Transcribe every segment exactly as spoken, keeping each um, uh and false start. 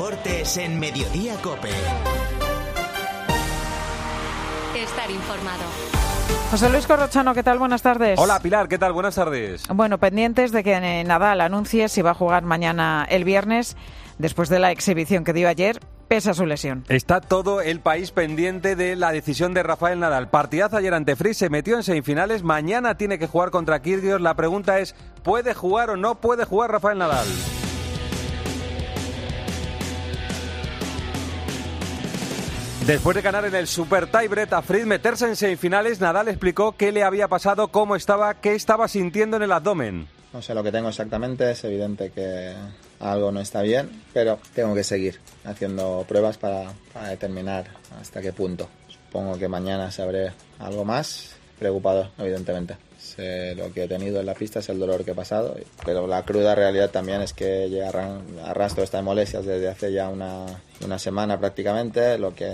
deportes en Mediodía COPE. Estar informado. José Luis Corrochano, ¿qué tal? Buenas tardes. Hola Pilar, ¿qué tal? Buenas tardes. Bueno, pendientes de que Nadal anuncie si va a jugar mañana el viernes, después de la exhibición que dio ayer, pese a su lesión. Está todo el país pendiente de la decisión de Rafael Nadal. Partidazo ayer ante Fritz, se metió en semifinales, mañana tiene que jugar contra Kyrgios. La pregunta es, ¿puede jugar o no puede jugar Rafael Nadal? Después de ganar en el Super Tiebreak a Fritz, meterse en semifinales, Nadal explicó qué le había pasado, cómo estaba, qué estaba sintiendo en el abdomen. No sé lo que tengo exactamente, es evidente que algo no está bien, pero tengo que seguir haciendo pruebas para, para determinar hasta qué punto. Supongo que mañana sabré algo más, preocupado evidentemente. Sé lo que he tenido en la pista, es el dolor que he pasado, pero la cruda realidad también es que ya arrastro estas molestias desde hace ya una, una semana prácticamente, lo que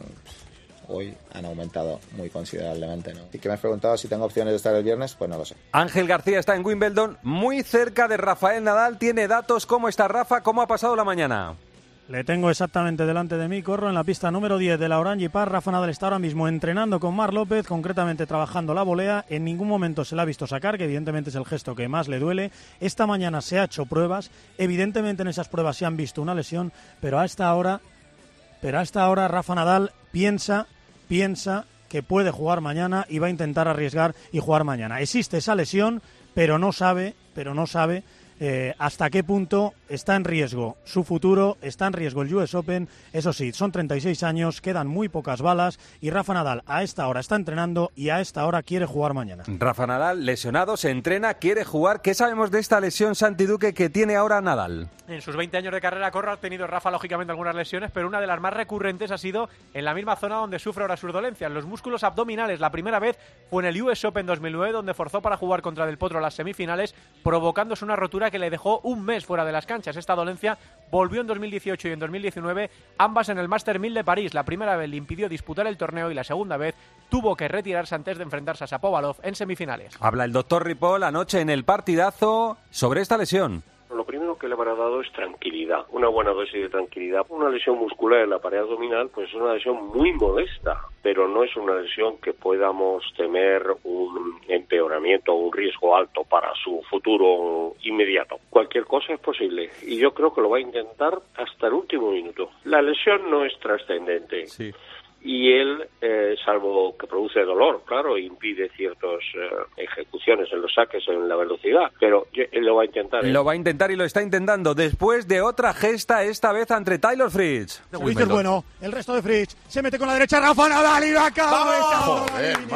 mmm, hoy han aumentado muy considerablemente, ¿no? Y que me has preguntado si tengo opciones de estar el viernes, pues no lo sé. Ángel García está en Wimbledon, muy cerca de Rafael Nadal, tiene datos. ¿Cómo está Rafa? ¿Cómo ha pasado la mañana? Le tengo exactamente delante de mí, corro en la pista número diez de la Orange Park. Rafa Nadal está ahora mismo entrenando con Marc López, concretamente trabajando la volea. En ningún momento se la ha visto sacar, que evidentemente es el gesto que más le duele. Esta mañana se ha hecho pruebas, evidentemente en esas pruebas se han visto una lesión, pero a esta hora, pero a esta hora Rafa Nadal piensa, piensa que puede jugar mañana y va a intentar arriesgar y jugar mañana. Existe esa lesión, pero no sabe, pero no sabe Eh, hasta qué punto está en riesgo su futuro, está en riesgo el U S Open. Eso sí, son treinta y seis años, quedan muy pocas balas y Rafa Nadal a esta hora está entrenando y a esta hora quiere jugar mañana. Rafa Nadal lesionado, se entrena, quiere jugar. ¿Qué sabemos de esta lesión, Santi Duque, que tiene ahora Nadal? En sus veinte años de carrera, Corro, ha tenido Rafa lógicamente algunas lesiones, pero una de las más recurrentes ha sido en la misma zona donde sufre ahora sus dolencias, los músculos abdominales. La primera vez fue en el U S Open dos mil nueve, donde forzó para jugar contra Del Potro las semifinales, provocándose una rotura que le dejó un mes fuera de las canchas. Esta dolencia volvió en dos mil dieciocho y en dos mil diecinueve, ambas en el Master mil de París. La primera vez le impidió disputar el torneo y la segunda vez tuvo que retirarse antes de enfrentarse a Shapovalov en semifinales. Habla el doctor Ripoll anoche en el partidazo sobre esta lesión. Lo primero que le habrá dado es tranquilidad, una buena dosis de tranquilidad. Una lesión muscular en la pared abdominal pues es una lesión muy molesta, pero no es una lesión que podamos temer un empeoramiento o un riesgo alto para su futuro inmediato. Cualquier cosa es posible y yo creo que lo va a intentar hasta el último minuto. La lesión no es trascendente. Sí. Y él, eh, salvo que produce dolor, claro, impide ciertas eh, ejecuciones en los saques, en la velocidad, pero él lo va a intentar. ¿eh? Lo va a intentar y lo está intentando después de otra gesta, esta vez ante Taylor Fritz. Fritz es bueno, el resto de Fritz se mete con la derecha, Rafa Nadal y la acaba.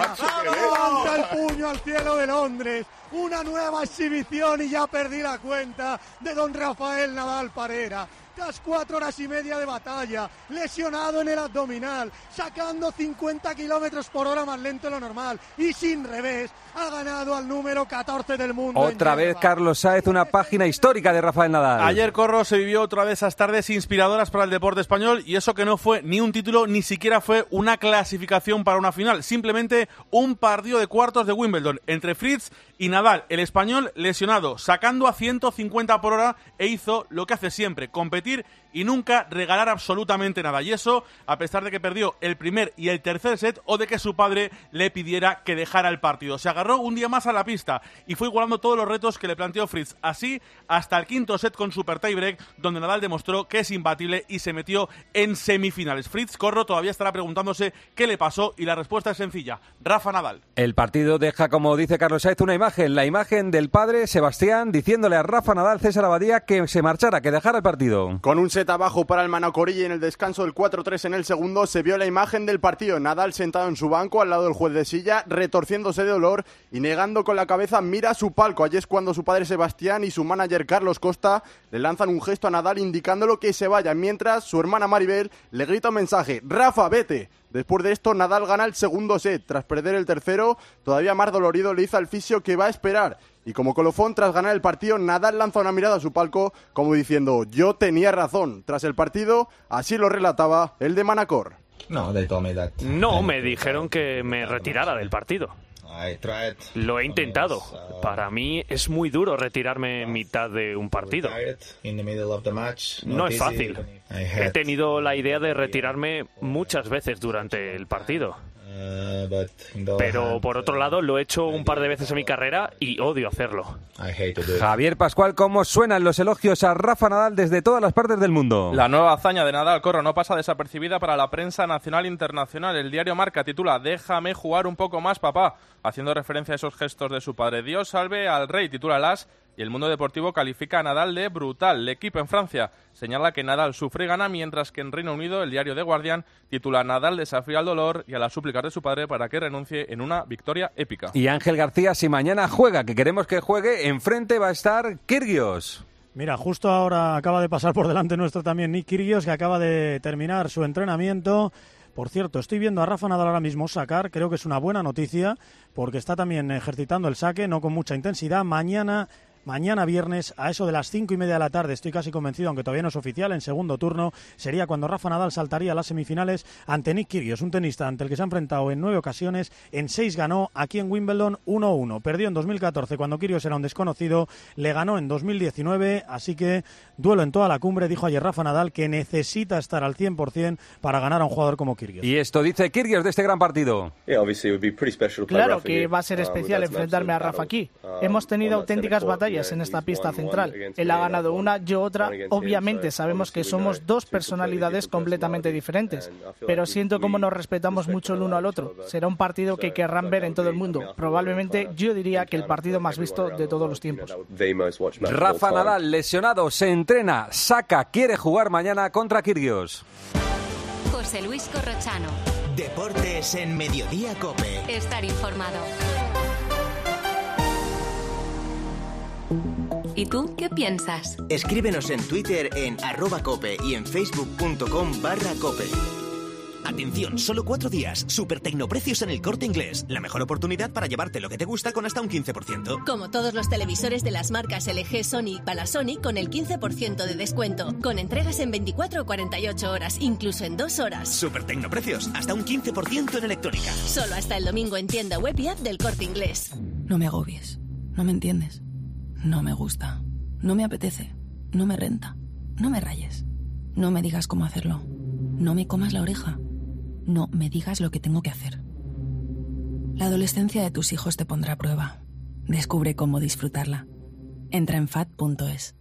Levanta el puño al cielo de Londres. Una nueva exhibición y ya perdí la cuenta de don Rafael Nadal Parera. Tras cuatro horas y media de batalla, lesionado en el abdominal, sacando cincuenta kilómetros por hora más lento de lo normal y sin revés, ha ganado al número catorce del mundo. Otra vez Carlos Sáez, una página histórica de Rafael Nadal. Ayer, Corro, se vivió otra vez esas tardes inspiradoras para el deporte español, y eso que no fue ni un título, ni siquiera fue una clasificación para una final, simplemente un partido de cuartos de Wimbledon entre Fritz y Nadal, el español lesionado, sacando a ciento cincuenta por hora, e hizo lo que hace siempre, competir y nunca regalar absolutamente nada. Y eso, a pesar de que perdió el primer y el tercer set, o de que su padre le pidiera que dejara el partido. Se agarró un día más a la pista y fue igualando todos los retos que le planteó Fritz. Así, hasta el quinto set con Super Tiebreak, donde Nadal demostró que es imbatible y se metió en semifinales. Fritz, Corro, todavía estará preguntándose qué le pasó, y la respuesta es sencilla: Rafa Nadal. El partido deja, como dice Carlos Sáez, una imagen, la imagen del padre Sebastián diciéndole a Rafa Nadal, César Abadía, que se marchara, que dejara el partido. Con un set abajo para el Manacorilla y en el descanso del cuatro tres en el segundo, se vio la imagen del partido. Nadal sentado en su banco al lado del juez de silla, retorciéndose de dolor y negando con la cabeza, mira a su palco. Allí es cuando su padre Sebastián y su manager Carlos Costa le lanzan un gesto a Nadal indicándolo que se vaya, mientras su hermana Maribel le grita un mensaje: Rafa, vete. Después de esto, Nadal gana el segundo set. Tras perder el tercero, todavía más dolorido, le dice al fisio que va a esperar. Y como colofón, tras ganar el partido, Nadal lanza una mirada a su palco como diciendo: yo tenía razón. Tras el partido, así lo relataba el de Manacor. No, they told me that. No, me dijeron que me retirara del partido. Lo he intentado. Para mí es muy duro retirarme en mitad de un partido. No es fácil. He tenido la idea de retirarme muchas veces durante el partido. Pero por otro lado lo he hecho un par de veces en mi carrera y odio hacerlo. Javier Pascual, ¿cómo suenan los elogios a Rafa Nadal desde todas las partes del mundo? La nueva hazaña de Nadal, Corro, no pasa desapercibida para la prensa nacional e internacional. El diario Marca titula "Déjame jugar un poco más, papá", haciendo referencia a esos gestos de su padre. Dios salve al rey, titula el As, y el Mundo Deportivo califica a Nadal de brutal. El Equipo en Francia señala que Nadal sufre y gana, mientras que en Reino Unido el diario The Guardian titula "Nadal desafía al dolor y a las súplicas de su padre para que renuncie en una victoria épica". Y Ángel García, si mañana juega, que queremos que juegue, enfrente va a estar Kyrgios. Mira, justo ahora acaba de pasar por delante nuestro también Nick Kyrgios, que acaba de terminar su entrenamiento. Por cierto, estoy viendo a Rafa Nadal ahora mismo sacar, creo que es una buena noticia, porque está también ejercitando el saque, no con mucha intensidad. Mañana... Mañana viernes, a eso de las cinco y media de la tarde, estoy casi convencido, aunque todavía no es oficial, en segundo turno, sería cuando Rafa Nadal saltaría a las semifinales ante Nick Kyrgios, un tenista ante el que se ha enfrentado en nueve ocasiones, en seis ganó, aquí en Wimbledon uno uno. Perdió en dos mil catorce cuando Kyrgios era un desconocido, le ganó en dos mil diecinueve, así que duelo en toda la cumbre, dijo ayer Rafa Nadal que necesita estar al cien por ciento para ganar a un jugador como Kyrgios. Y esto dice Kyrgios de este gran partido. Claro que va a ser especial enfrentarme a Rafa aquí. Hemos tenido auténticas batallas en esta pista central. Él ha ganado una, yo otra. Obviamente sabemos que somos dos personalidades completamente diferentes, pero siento como nos respetamos mucho el uno al otro. Será un partido que querrán ver en todo el mundo. Probablemente yo diría que el partido más visto de todos los tiempos. Rafa Nadal lesionado, se entrena, saca, quiere jugar mañana contra Kyrgios. José Luis Corrochano. Deportes en Mediodía COPE. Estar informado. ¿Y tú qué piensas? Escríbenos en Twitter en arroba cope y en facebook punto com barra cope. Atención, solo cuatro días. Super tecnoprecios en el Corte Inglés. La mejor oportunidad para llevarte lo que te gusta con hasta un quince por ciento. Como todos los televisores de las marcas L G, Sony y Panasonic con el quince por ciento de descuento. Con entregas en veinticuatro o cuarenta y ocho horas, incluso en dos horas. Super tecnoprecios, hasta un quince por ciento en electrónica. Solo hasta el domingo en tienda web y app del Corte Inglés. No me agobies. No me entiendes. No me gusta. No me apetece. No me renta. No me rayes. No me digas cómo hacerlo. No me comas la oreja. No me digas lo que tengo que hacer. La adolescencia de tus hijos te pondrá a prueba. Descubre cómo disfrutarla. Entra en fat punto es.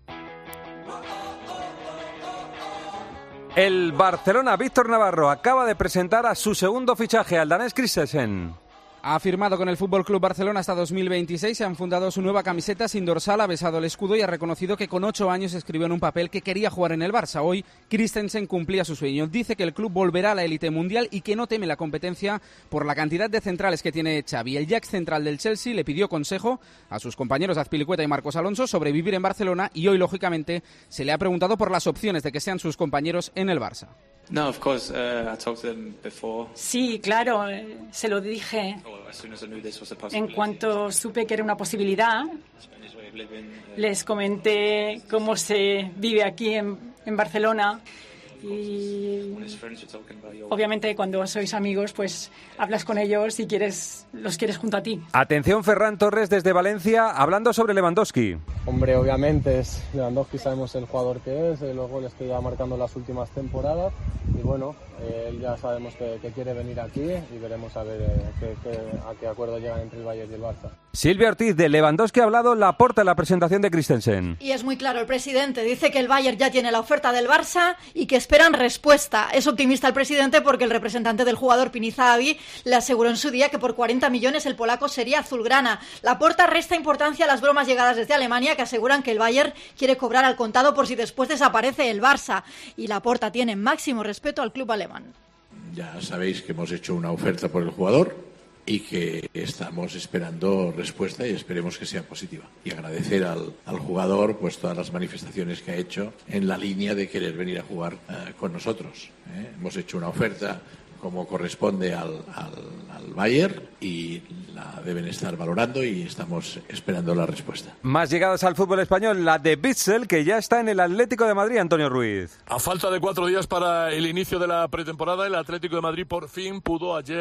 El Barcelona, Víctor Navarro, acaba de presentar a su segundo fichaje, al danés Christensen. Ha firmado con el F C Barcelona hasta dos mil veintiséis, se han fundado su nueva camiseta sin dorsal, ha besado el escudo y ha reconocido que con ocho años escribió en un papel que quería jugar en el Barça. Hoy Christensen cumplía su sueño. Dice que el club volverá a la élite mundial y que no teme la competencia por la cantidad de centrales que tiene Xavi. El Jack central del Chelsea le pidió consejo a sus compañeros Azpilicueta y Marcos Alonso sobre vivir en Barcelona y hoy, lógicamente, se le ha preguntado por las opciones de que sean sus compañeros en el Barça. No, of course, uh, I talked to them before. Sí, claro, eh, se lo dije. En cuanto supe que era una posibilidad, les comenté cómo se vive aquí en, en Barcelona. Y obviamente cuando sois amigos, pues hablas con ellos y quieres, los quieres junto a ti. Atención, Ferran Torres desde Valencia, hablando sobre Lewandowski. Hombre, obviamente es Lewandowski, sabemos el jugador que es, los goles que lleva marcando las últimas temporadas y bueno, él ya sabemos que, que quiere venir aquí y veremos a ver eh, que, que, a qué acuerdo llegan entre el Bayern y el Barça. Silvia Ortiz, de Lewandowski ha hablado Laporta en la presentación de Christensen. Y es muy claro, el presidente dice que el Bayern ya tiene la oferta del Barça y que esperan respuesta. Es optimista el presidente porque el representante del jugador Pinizavi le aseguró en su día que por cuarenta millones el polaco sería azulgrana. Laporta resta importancia a las bromas llegadas desde Alemania que aseguran que el Bayern quiere cobrar al contado por si después desaparece el Barça. Y Laporta tiene máximo respeto al club alemán. Ya sabéis que hemos hecho una oferta por el jugador y que estamos esperando respuesta y esperemos que sea positiva. Y agradecer al, al jugador pues todas las manifestaciones que ha hecho en la línea de querer venir a jugar uh, con nosotros. ¿eh? Hemos hecho una oferta como corresponde al, al, al Bayern y la deben estar valorando y estamos esperando la respuesta. Más llegadas al fútbol español, la de Bitzel, que ya está en el Atlético de Madrid, Antonio Ruiz. A falta de cuatro días para el inicio de la pretemporada, el Atlético de Madrid por fin pudo ayer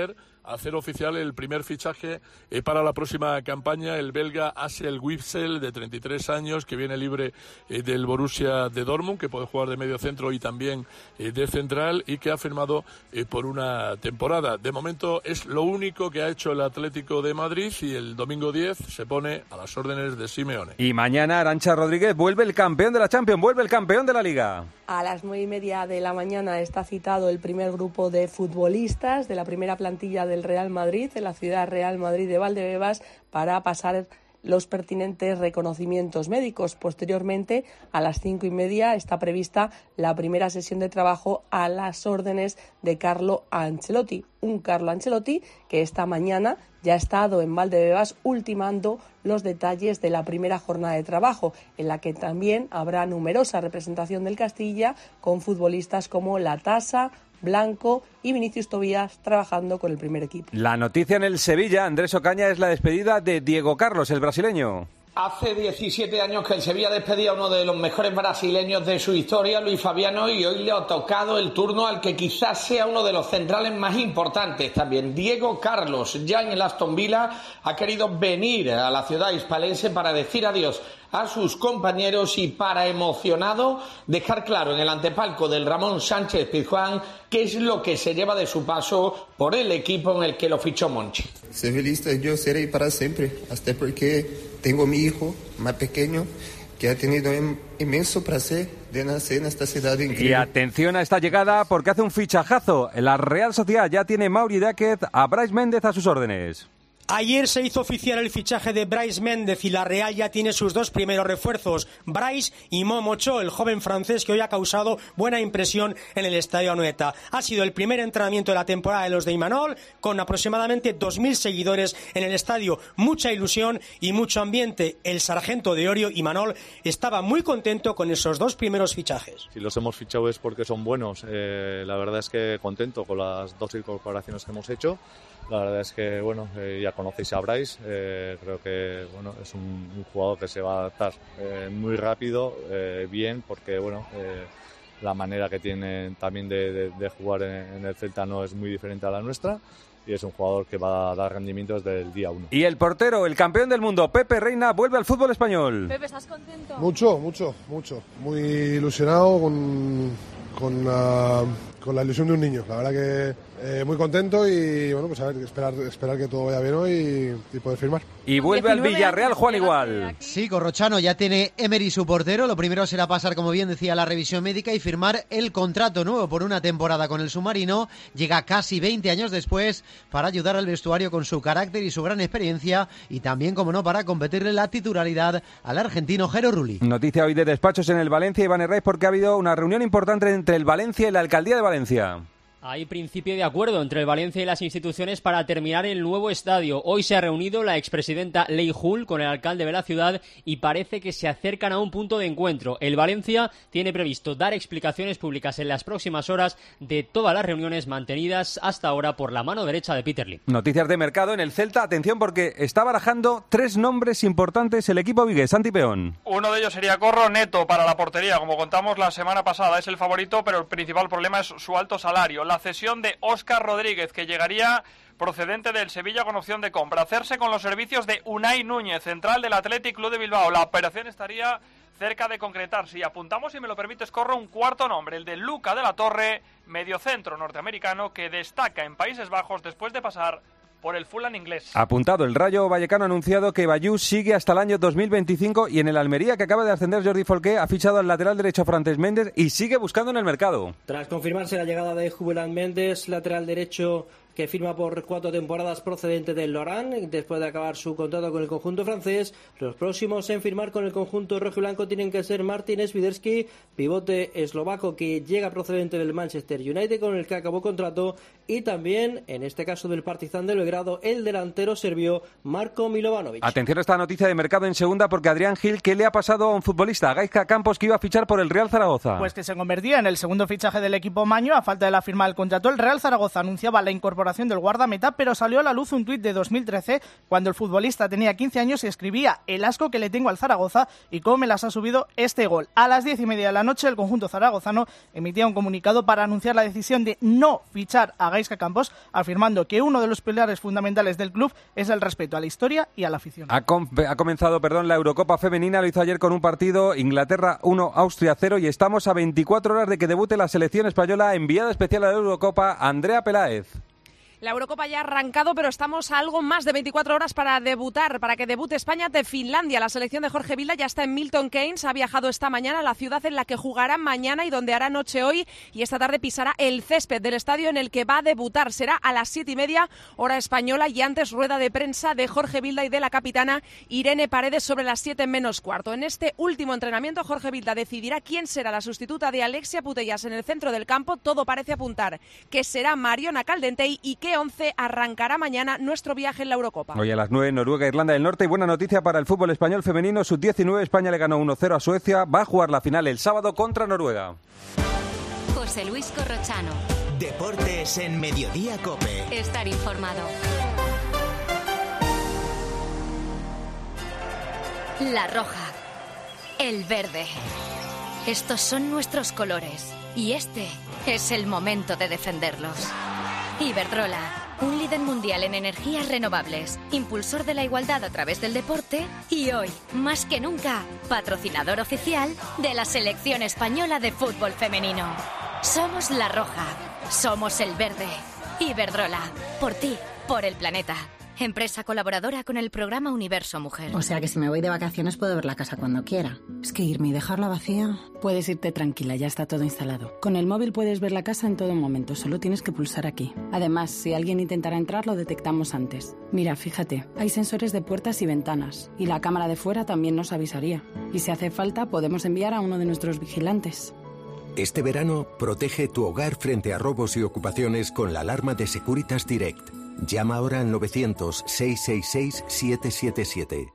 hacer oficial el primer fichaje eh, para la próxima campaña, el belga Axel Witsel, de treinta y tres años, que viene libre eh, del Borussia de Dortmund, que puede jugar de medio centro y también eh, de central, y que ha firmado eh, por una temporada. De momento es lo único que ha hecho el Atlético de Madrid, y el domingo diez se pone a las órdenes de Simeone. Y mañana Arantxa Rodríguez vuelve el campeón de la Champions, vuelve el campeón de la Liga. A las nueve y media de la mañana está citado el primer grupo de futbolistas de la primera plantilla del Real Madrid, en la ciudad Real Madrid de Valdebebas, para pasar los pertinentes reconocimientos médicos. Posteriormente, a las cinco y media, está prevista la primera sesión de trabajo a las órdenes de Carlo Ancelotti. Un Carlo Ancelotti que esta mañana ya ha estado en Valdebebas ultimando los detalles de la primera jornada de trabajo, en la que también habrá numerosa representación del Castilla, con futbolistas como Latasa, Blanco y Vinicius Tobías trabajando con el primer equipo. La noticia en el Sevilla, Andrés Ocaña, es la despedida de Diego Carlos, el brasileño. Hace diecisiete años que el Sevilla despedía a uno de los mejores brasileños de su historia, Luis Fabiano, y hoy le ha tocado el turno al que quizás sea uno de los centrales más importantes también. Diego Carlos, ya en el Aston Villa, ha querido venir a la ciudad hispalense para decir adiós a sus compañeros y, para emocionado, dejar claro en el antepalco del Ramón Sánchez Pizjuán qué es lo que se lleva de su paso por el equipo en el que lo fichó Monchi. Sevillista yo seré para siempre, hasta porque tengo mi hijo más pequeño que ha tenido un inmenso placer de nacer en esta ciudad increíble. Y atención a esta llegada, porque hace un fichajazo. La Real Sociedad ya tiene Mauri Dáquez a Brais Méndez a sus órdenes. Ayer se hizo oficial el fichaje de Brais Méndez y la Real ya tiene sus dos primeros refuerzos, Brais y Momocho, el joven francés que hoy ha causado buena impresión en el Estadio Anoeta. Ha sido el primer entrenamiento de la temporada de los de Imanol, con aproximadamente dos mil seguidores en el estadio, mucha ilusión y mucho ambiente. El sargento de Orio, Imanol, estaba muy contento con esos dos primeros fichajes. Si los hemos fichado es porque son buenos. Eh, la verdad es que contento con las dos incorporaciones que hemos hecho. La verdad es que, bueno, eh, ya conocéis a Brais, eh, creo que, bueno, es un, un jugador que se va a adaptar eh, muy rápido, eh, bien, porque, bueno, eh, la manera que tiene también de, de, de jugar en, en el Celta no es muy diferente a la nuestra, y es un jugador que va a dar rendimientos del día uno. Y el portero, el campeón del mundo, Pepe Reina, vuelve al fútbol español. Pepe, ¿estás contento? Mucho, mucho, mucho. Muy ilusionado con, con, uh, con la ilusión de un niño. La verdad que eh, muy contento y, bueno, pues a ver, esperar, esperar que todo vaya bien hoy y, y poder firmar. Y vuelve al Villarreal Juan Igual. Sí, Corrochano, ya tiene Emery su portero. Lo primero será pasar, como bien decía, la revisión médica y firmar el contrato nuevo por una temporada con el submarino. Llega casi veinte años después para ayudar al vestuario con su carácter y su gran experiencia, y también, como no, para competirle la titularidad al argentino Jero Rulli. Noticia hoy de despachos en el Valencia, Iván Herraiz, porque ha habido una reunión importante entre el Valencia y la Alcaldía de Valencia. Hay principio de acuerdo entre el Valencia y las instituciones para terminar el nuevo estadio. Hoy se ha reunido la expresidenta Ley Hull con el alcalde de la ciudad y parece que se acercan a un punto de encuentro. El Valencia tiene previsto dar explicaciones públicas en las próximas horas de todas las reuniones mantenidas hasta ahora por la mano derecha de Peter Lim. Noticias de mercado en el Celta. Atención, porque está barajando tres nombres importantes el equipo vigués. Santi Peón. Uno de ellos sería Corro Neto para la portería. Como contamos la semana pasada, es el favorito, pero el principal problema es su alto salario. La cesión de Óscar Rodríguez, que llegaría procedente del Sevilla con opción de compra. Hacerse con los servicios de Unai Núñez, central del Athletic Club de Bilbao. La operación estaría cerca de concretarse. Y apuntamos, si me lo permites, Corro, un cuarto nombre, el de Luca de la Torre, mediocentro norteamericano que destaca en Países Bajos después de pasar por el Fulham inglés. Apuntado, el Rayo Vallecano ha anunciado que Bayú sigue hasta el año dos mil veinticinco, y en el Almería, que acaba de ascender Jordi Folqué, ha fichado al lateral derecho Frances Méndez y sigue buscando en el mercado. Tras confirmarse la llegada de Jubilant Méndez, lateral derecho que firma por cuatro temporadas procedente del Lorient, después de acabar su contrato con el conjunto francés. Los próximos en firmar con el conjunto rojiblanco tienen que ser Martin Swiderski, pivote eslovaco que llega procedente del Manchester United, con el que acabó contrato, y también, en este caso del Partizan de Belgrado, el delantero serbio Marko Milovanovic. Atención a esta noticia de mercado en segunda, porque Adrián Gil, ¿qué le ha pasado a un futbolista, a Gaizka Campos, que iba a fichar por el Real Zaragoza? Pues que se convertía en el segundo fichaje del equipo maño a falta de la firma del contrato. El Real Zaragoza anunciaba la incorporación incorporación del guardameta, pero salió a la luz un tuit de dos mil trece cuando el futbolista tenía quince años y escribía: el asco que le tengo al Zaragoza y cómo me las ha subido este gol. A las diez y media de la noche el conjunto zaragozano emitía un comunicado para anunciar la decisión de no fichar a Gaizka Campos, afirmando que uno de los pilares fundamentales del club es el respeto a la historia y a la afición. Ha, com- ha comenzado perdón, la Eurocopa femenina, lo hizo ayer con un partido, Inglaterra uno, Austria cero, y estamos a veinticuatro horas de que debute la selección española. Enviada especial a la Eurocopa, Andrea Peláez. La Eurocopa ya ha arrancado, pero estamos a algo más de veinticuatro horas para debutar, para que debute España ante Finlandia. La selección de Jorge Vilda ya está en Milton Keynes, ha viajado esta mañana a la ciudad en la que jugará mañana y donde hará noche hoy, y esta tarde pisará el césped del estadio en el que va a debutar. Será a las siete y media, hora española, y antes rueda de prensa de Jorge Vilda y de la capitana Irene Paredes sobre las siete menos cuarto. En este último entrenamiento, Jorge Vilda decidirá quién será la sustituta de Alexia Putellas en el centro del campo. Todo parece apuntar que será Mariona Caldentey, y que once arrancará mañana nuestro viaje en la Eurocopa. Hoy a las nueve, Noruega, Irlanda del Norte. Y buena noticia para el fútbol español femenino, sub diecinueve, España le ganó uno cero a Suecia, va a jugar la final el sábado contra Noruega. José Luis Corrochano. Deportes en Mediodía COPE. Estar informado. La roja, el verde. Estos son nuestros colores y este es el momento de defenderlos. Iberdrola, un líder mundial en energías renovables, impulsor de la igualdad a través del deporte y hoy, más que nunca, patrocinador oficial de la selección española de fútbol femenino. Somos la roja, somos el verde. Iberdrola, por ti, por el planeta. Empresa colaboradora con el programa Universo Mujer. O sea que si me voy de vacaciones puedo ver la casa cuando quiera. Es que irme y dejarla vacía... Puedes irte tranquila, ya está todo instalado. Con el móvil puedes ver la casa en todo momento, solo tienes que pulsar aquí. Además, si alguien intentara entrar, lo detectamos antes. Mira, fíjate, hay sensores de puertas y ventanas, y la cámara de fuera también nos avisaría. Y si hace falta, podemos enviar a uno de nuestros vigilantes. Este verano, protege tu hogar frente a robos y ocupaciones con la alarma de Securitas Direct. Llama ahora al novecientos, seiscientos sesenta y seis, setecientos setenta y siete.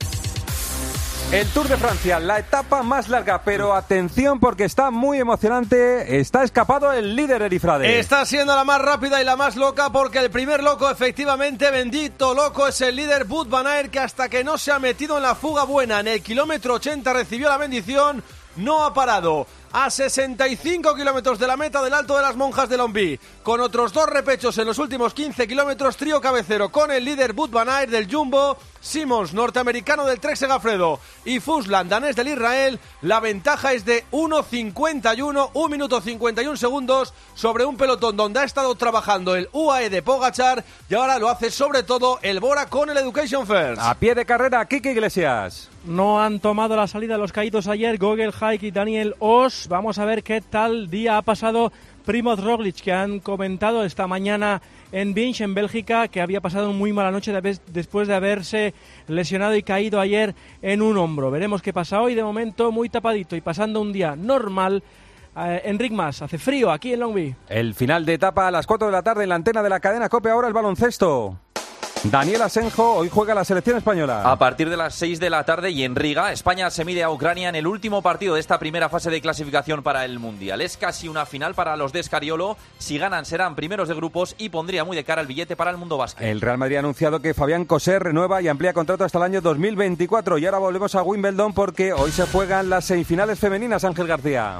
El Tour de Francia, la etapa más larga, pero atención porque está muy emocionante. Está escapado el líder Erifrade. Está siendo la más rápida y la más loca porque el primer loco, efectivamente, bendito loco, es el líder Wout van Aert, que hasta que no se ha metido en la fuga buena, en el kilómetro ochenta recibió la bendición, no ha parado. A sesenta y cinco kilómetros de la meta del Alto de las Monjas de Lombí, con otros dos repechos en los últimos quince kilómetros, trío cabecero con el líder Wout van Aert del Jumbo, Simons, norteamericano del Trek Segafredo, y Fusland, danés del Israel. La ventaja es de uno cincuenta y uno, un minuto cincuenta y un segundos sobre un pelotón donde ha estado trabajando el U A E de Pogačar, y ahora lo hace sobre todo el Bora con el Education First. A pie de carrera, Quique Iglesias. No han tomado la salida los caídos ayer, Gogel, Haik y Daniel Oss. Vamos a ver qué tal día ha pasado Primoz Roglic, que han comentado esta mañana en Binge, en Bélgica, que había pasado muy mala noche después de haberse lesionado y caído ayer en un hombro. Veremos qué pasa hoy. De momento muy tapadito y pasando un día normal. Eh, Enric Mas, hace frío aquí en Longwy. El final de etapa a las cuatro de la tarde en la antena de la cadena COPE. Ahora el baloncesto. Daniel Asenjo, hoy juega la selección española. A partir de las seis de la tarde y en Riga, España se mide a Ucrania en el último partido de esta primera fase de clasificación para el Mundial. Es casi una final para los de Escariolo. Si ganan serán primeros de grupos y pondría muy de cara el billete para el Mundo Básquet. El Real Madrid ha anunciado que Fabián Coser renueva y amplía contrato hasta el año dos mil veinticuatro. Y ahora volvemos a Wimbledon porque hoy se juegan las semifinales femeninas, Ángel García.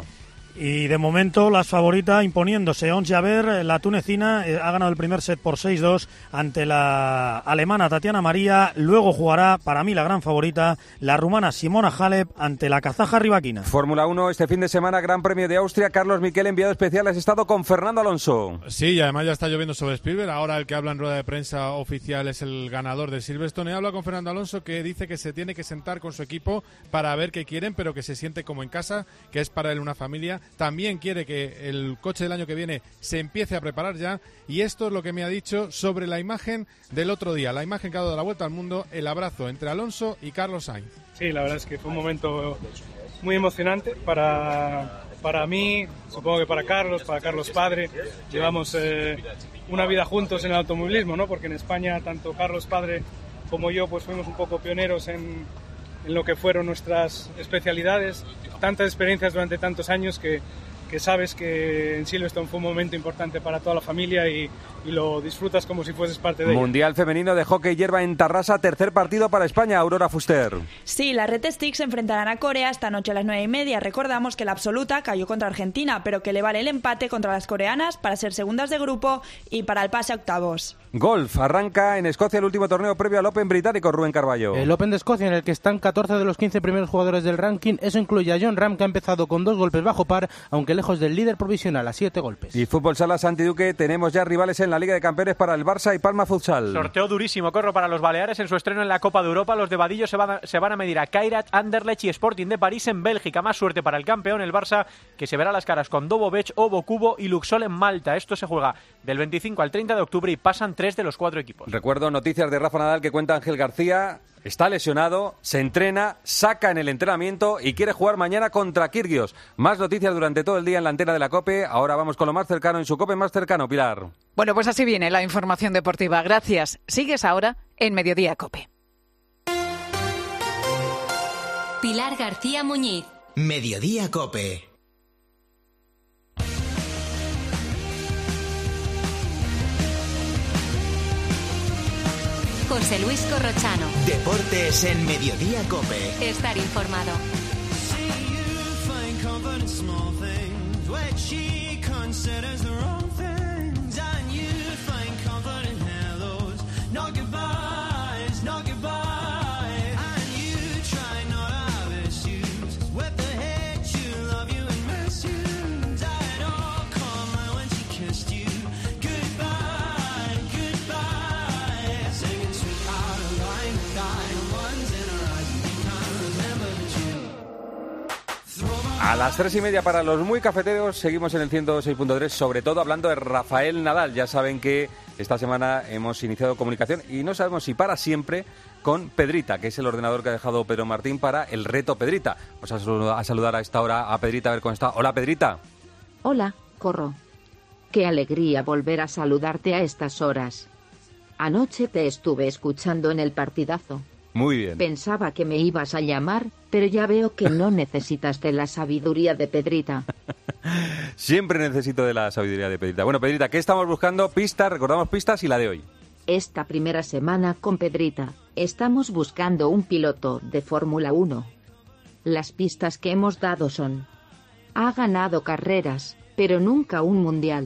Y de momento las favoritas imponiéndose. Ons Jabeur, la tunecina, eh, ha ganado el primer set por seis dos ante la alemana Tatiana María. Luego jugará, para mí la gran favorita, la rumana Simona Halep ante la kazaja Rybakina. Fórmula uno, este fin de semana, Gran Premio de Austria. Carlos Miquel, enviado especial, has estado con Fernando Alonso. Sí, y además ya está lloviendo sobre Spielberg. Ahora el que habla en rueda de prensa oficial es el ganador de Silverstone. Y habla con Fernando Alonso, que dice que se tiene que sentar con su equipo para ver qué quieren, pero que se siente como en casa, que es para él una familia. También quiere que el coche del año que viene se empiece a preparar ya, y esto es lo que me ha dicho sobre la imagen del otro día, la imagen que ha dado la vuelta al mundo, el abrazo entre Alonso y Carlos Sainz. Sí, la verdad es que fue un momento muy emocionante para, para mí, supongo que para Carlos, para Carlos padre. Llevamos eh, una vida juntos en el automovilismo, ¿no? Porque en España tanto Carlos padre como yo pues fuimos un poco pioneros en, en lo que fueron nuestras especialidades, tantas experiencias durante tantos años que que sabes que en Silverstone fue un momento importante para toda la familia y, y lo disfrutas como si fueses parte de ella. Mundial femenino de hockey hierba en Tarrasa, tercer partido para España. Aurora Fuster. Sí, las Red Sticks se enfrentarán a Corea esta noche a las nueve y media. Recordamos que la absoluta cayó contra Argentina, pero que le vale el empate contra las coreanas para ser segundas de grupo y para el pase a octavos. Golf. Arranca en Escocia el último torneo previo al Open británico. Rubén Carballo. El Open de Escocia, en el que están catorce de los quince primeros jugadores del ranking. Eso incluye a John Ram, que ha empezado con dos golpes bajo par, aunque lejos del líder provisional, a siete golpes. Y fútbol sala Santi Duque. Tenemos ya rivales en la Liga de Campeones para el Barça y Palma Futsal. Sorteo durísimo, Corro, para los Baleares en su estreno en la Copa de Europa. Los de Vadillo se van a, se van a medir a Kairat, Anderlecht y Sporting de París en Bélgica. Más suerte para el campeón, el Barça, que se verá las caras con Dobovec, Obo Cubo y Luxol en Malta. Esto se juega del veinticinco al treinta de octubre y pasan tres de los cuatro equipos. Recuerdo noticias de Rafa Nadal que cuenta Ángel García. Está lesionado, se entrena, saca en el entrenamiento y quiere jugar mañana contra Kirgios. Más noticias durante todo el día en la antena de la COPE. Ahora vamos con lo más cercano en su COPE más cercano, Pilar. Bueno, pues así viene la información deportiva. Gracias. Sigues ahora en Mediodía COPE. Pilar García Muñiz. Mediodía COPE. José Luis Corrochano. Deportes en Mediodía COPE. Estar informado. A las tres y media para los muy cafeteros, seguimos en el ciento seis punto tres, sobre todo hablando de Rafael Nadal. Ya saben que esta semana hemos iniciado comunicación y no sabemos si para siempre con Pedrita, que es el ordenador que ha dejado Pedro Martín para el reto Pedrita. Vamos a saludar a esta hora a Pedrita, a ver cómo está. Hola, Pedrita. Hola, Corro. Qué alegría volver a saludarte a estas horas. Anoche te estuve escuchando en el partidazo. Muy bien. Pensaba que me ibas a llamar, pero ya veo que no necesitas de la sabiduría de Pedrita. Siempre necesito de la sabiduría de Pedrita. Bueno, Pedrita, ¿qué estamos buscando? Pistas, recordamos pistas y la de hoy. Esta primera semana con Pedrita, estamos buscando un piloto de Fórmula uno. Las pistas que hemos dado son: ha ganado carreras, pero nunca un mundial.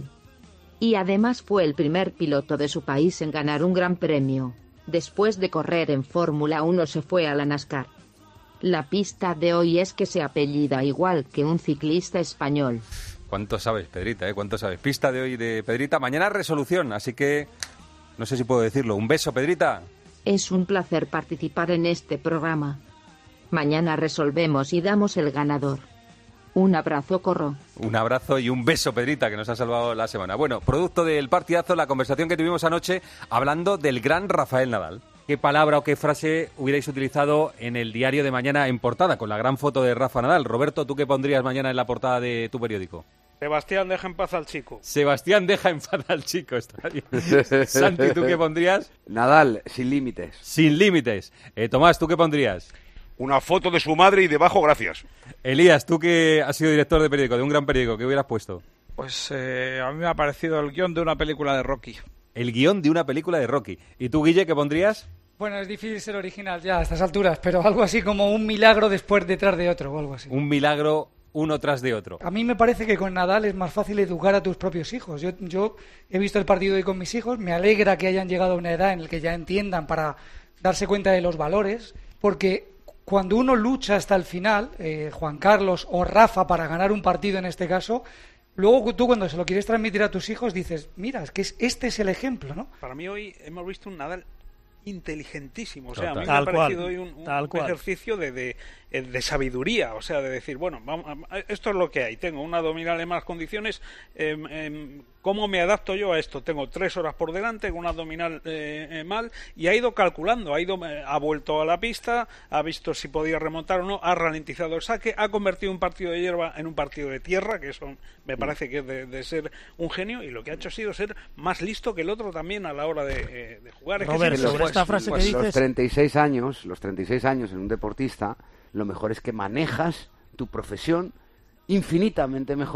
Y además fue el primer piloto de su país en ganar un gran premio. Después de correr en Fórmula uno se fue a la NASCAR. La pista de hoy es que se apellida igual que un ciclista español. ¿Cuánto sabes, Pedrita? ¿eh? ¿Cuánto sabes? Pista de hoy de Pedrita. Mañana resolución, así que no sé si puedo decirlo. Un beso, Pedrita. Es un placer participar en este programa. Mañana resolvemos y damos el ganador. Un abrazo, Corro. Un abrazo y un beso, Pedrita, que nos ha salvado la semana. Bueno, producto del partidazo, la conversación que tuvimos anoche hablando del gran Rafael Nadal. ¿Qué palabra o qué frase hubierais utilizado en el diario de mañana en portada, con la gran foto de Rafa Nadal? Roberto, ¿tú qué pondrías mañana en la portada de tu periódico? Sebastián, deja en paz al chico. Sebastián, deja en paz al chico. Está bien. Santi, ¿tú qué pondrías? Nadal, sin límites. Sin límites. Eh, Tomás, ¿tú qué pondrías? Una foto de su madre y debajo, gracias. Elías, tú que has sido director de periódico, de un gran periódico, ¿qué hubieras puesto? Pues eh, a mí me ha parecido el guión de una película de Rocky. El guión de una película de Rocky. ¿Y tú, Guille, qué pondrías? Bueno, es difícil ser original ya a estas alturas, pero algo así como un milagro después detrás de otro o algo así. Un milagro uno tras de otro. A mí me parece que con Nadal es más fácil educar a tus propios hijos. Yo, yo he visto el partido hoy con mis hijos, me alegra que hayan llegado a una edad en la que ya entiendan para darse cuenta de los valores, porque cuando uno lucha hasta el final, eh, Juan Carlos o Rafa, para ganar un partido en este caso, luego tú cuando se lo quieres transmitir a tus hijos dices, mira, es que es, este es el ejemplo, ¿no? Para mí hoy hemos visto un Nadal inteligentísimo, o sea, Total. a mí me ha Tal parecido cual. hoy un, un, Tal un cual. ejercicio de, de, de sabiduría, o sea, de decir, bueno, vamos, esto es lo que hay, tengo una abdominal en malas condiciones, eh, eh, ¿cómo me adapto yo a esto? Tengo tres horas por delante, con una abdominal eh, eh, mal, y ha ido calculando, ha ido, eh, ha vuelto a la pista, ha visto si podía remontar o no, ha ralentizado el saque, ha convertido un partido de hierba en un partido de tierra, que eso me parece que es de, de ser un genio, y lo que ha hecho ha sido ser más listo que el otro también a la hora de, eh, de jugar. Es Robert, que sobre pues, esta frase Pues que los dices... treinta y seis años, los treinta y seis años en un deportista, lo mejor es que manejas tu profesión infinitamente mejor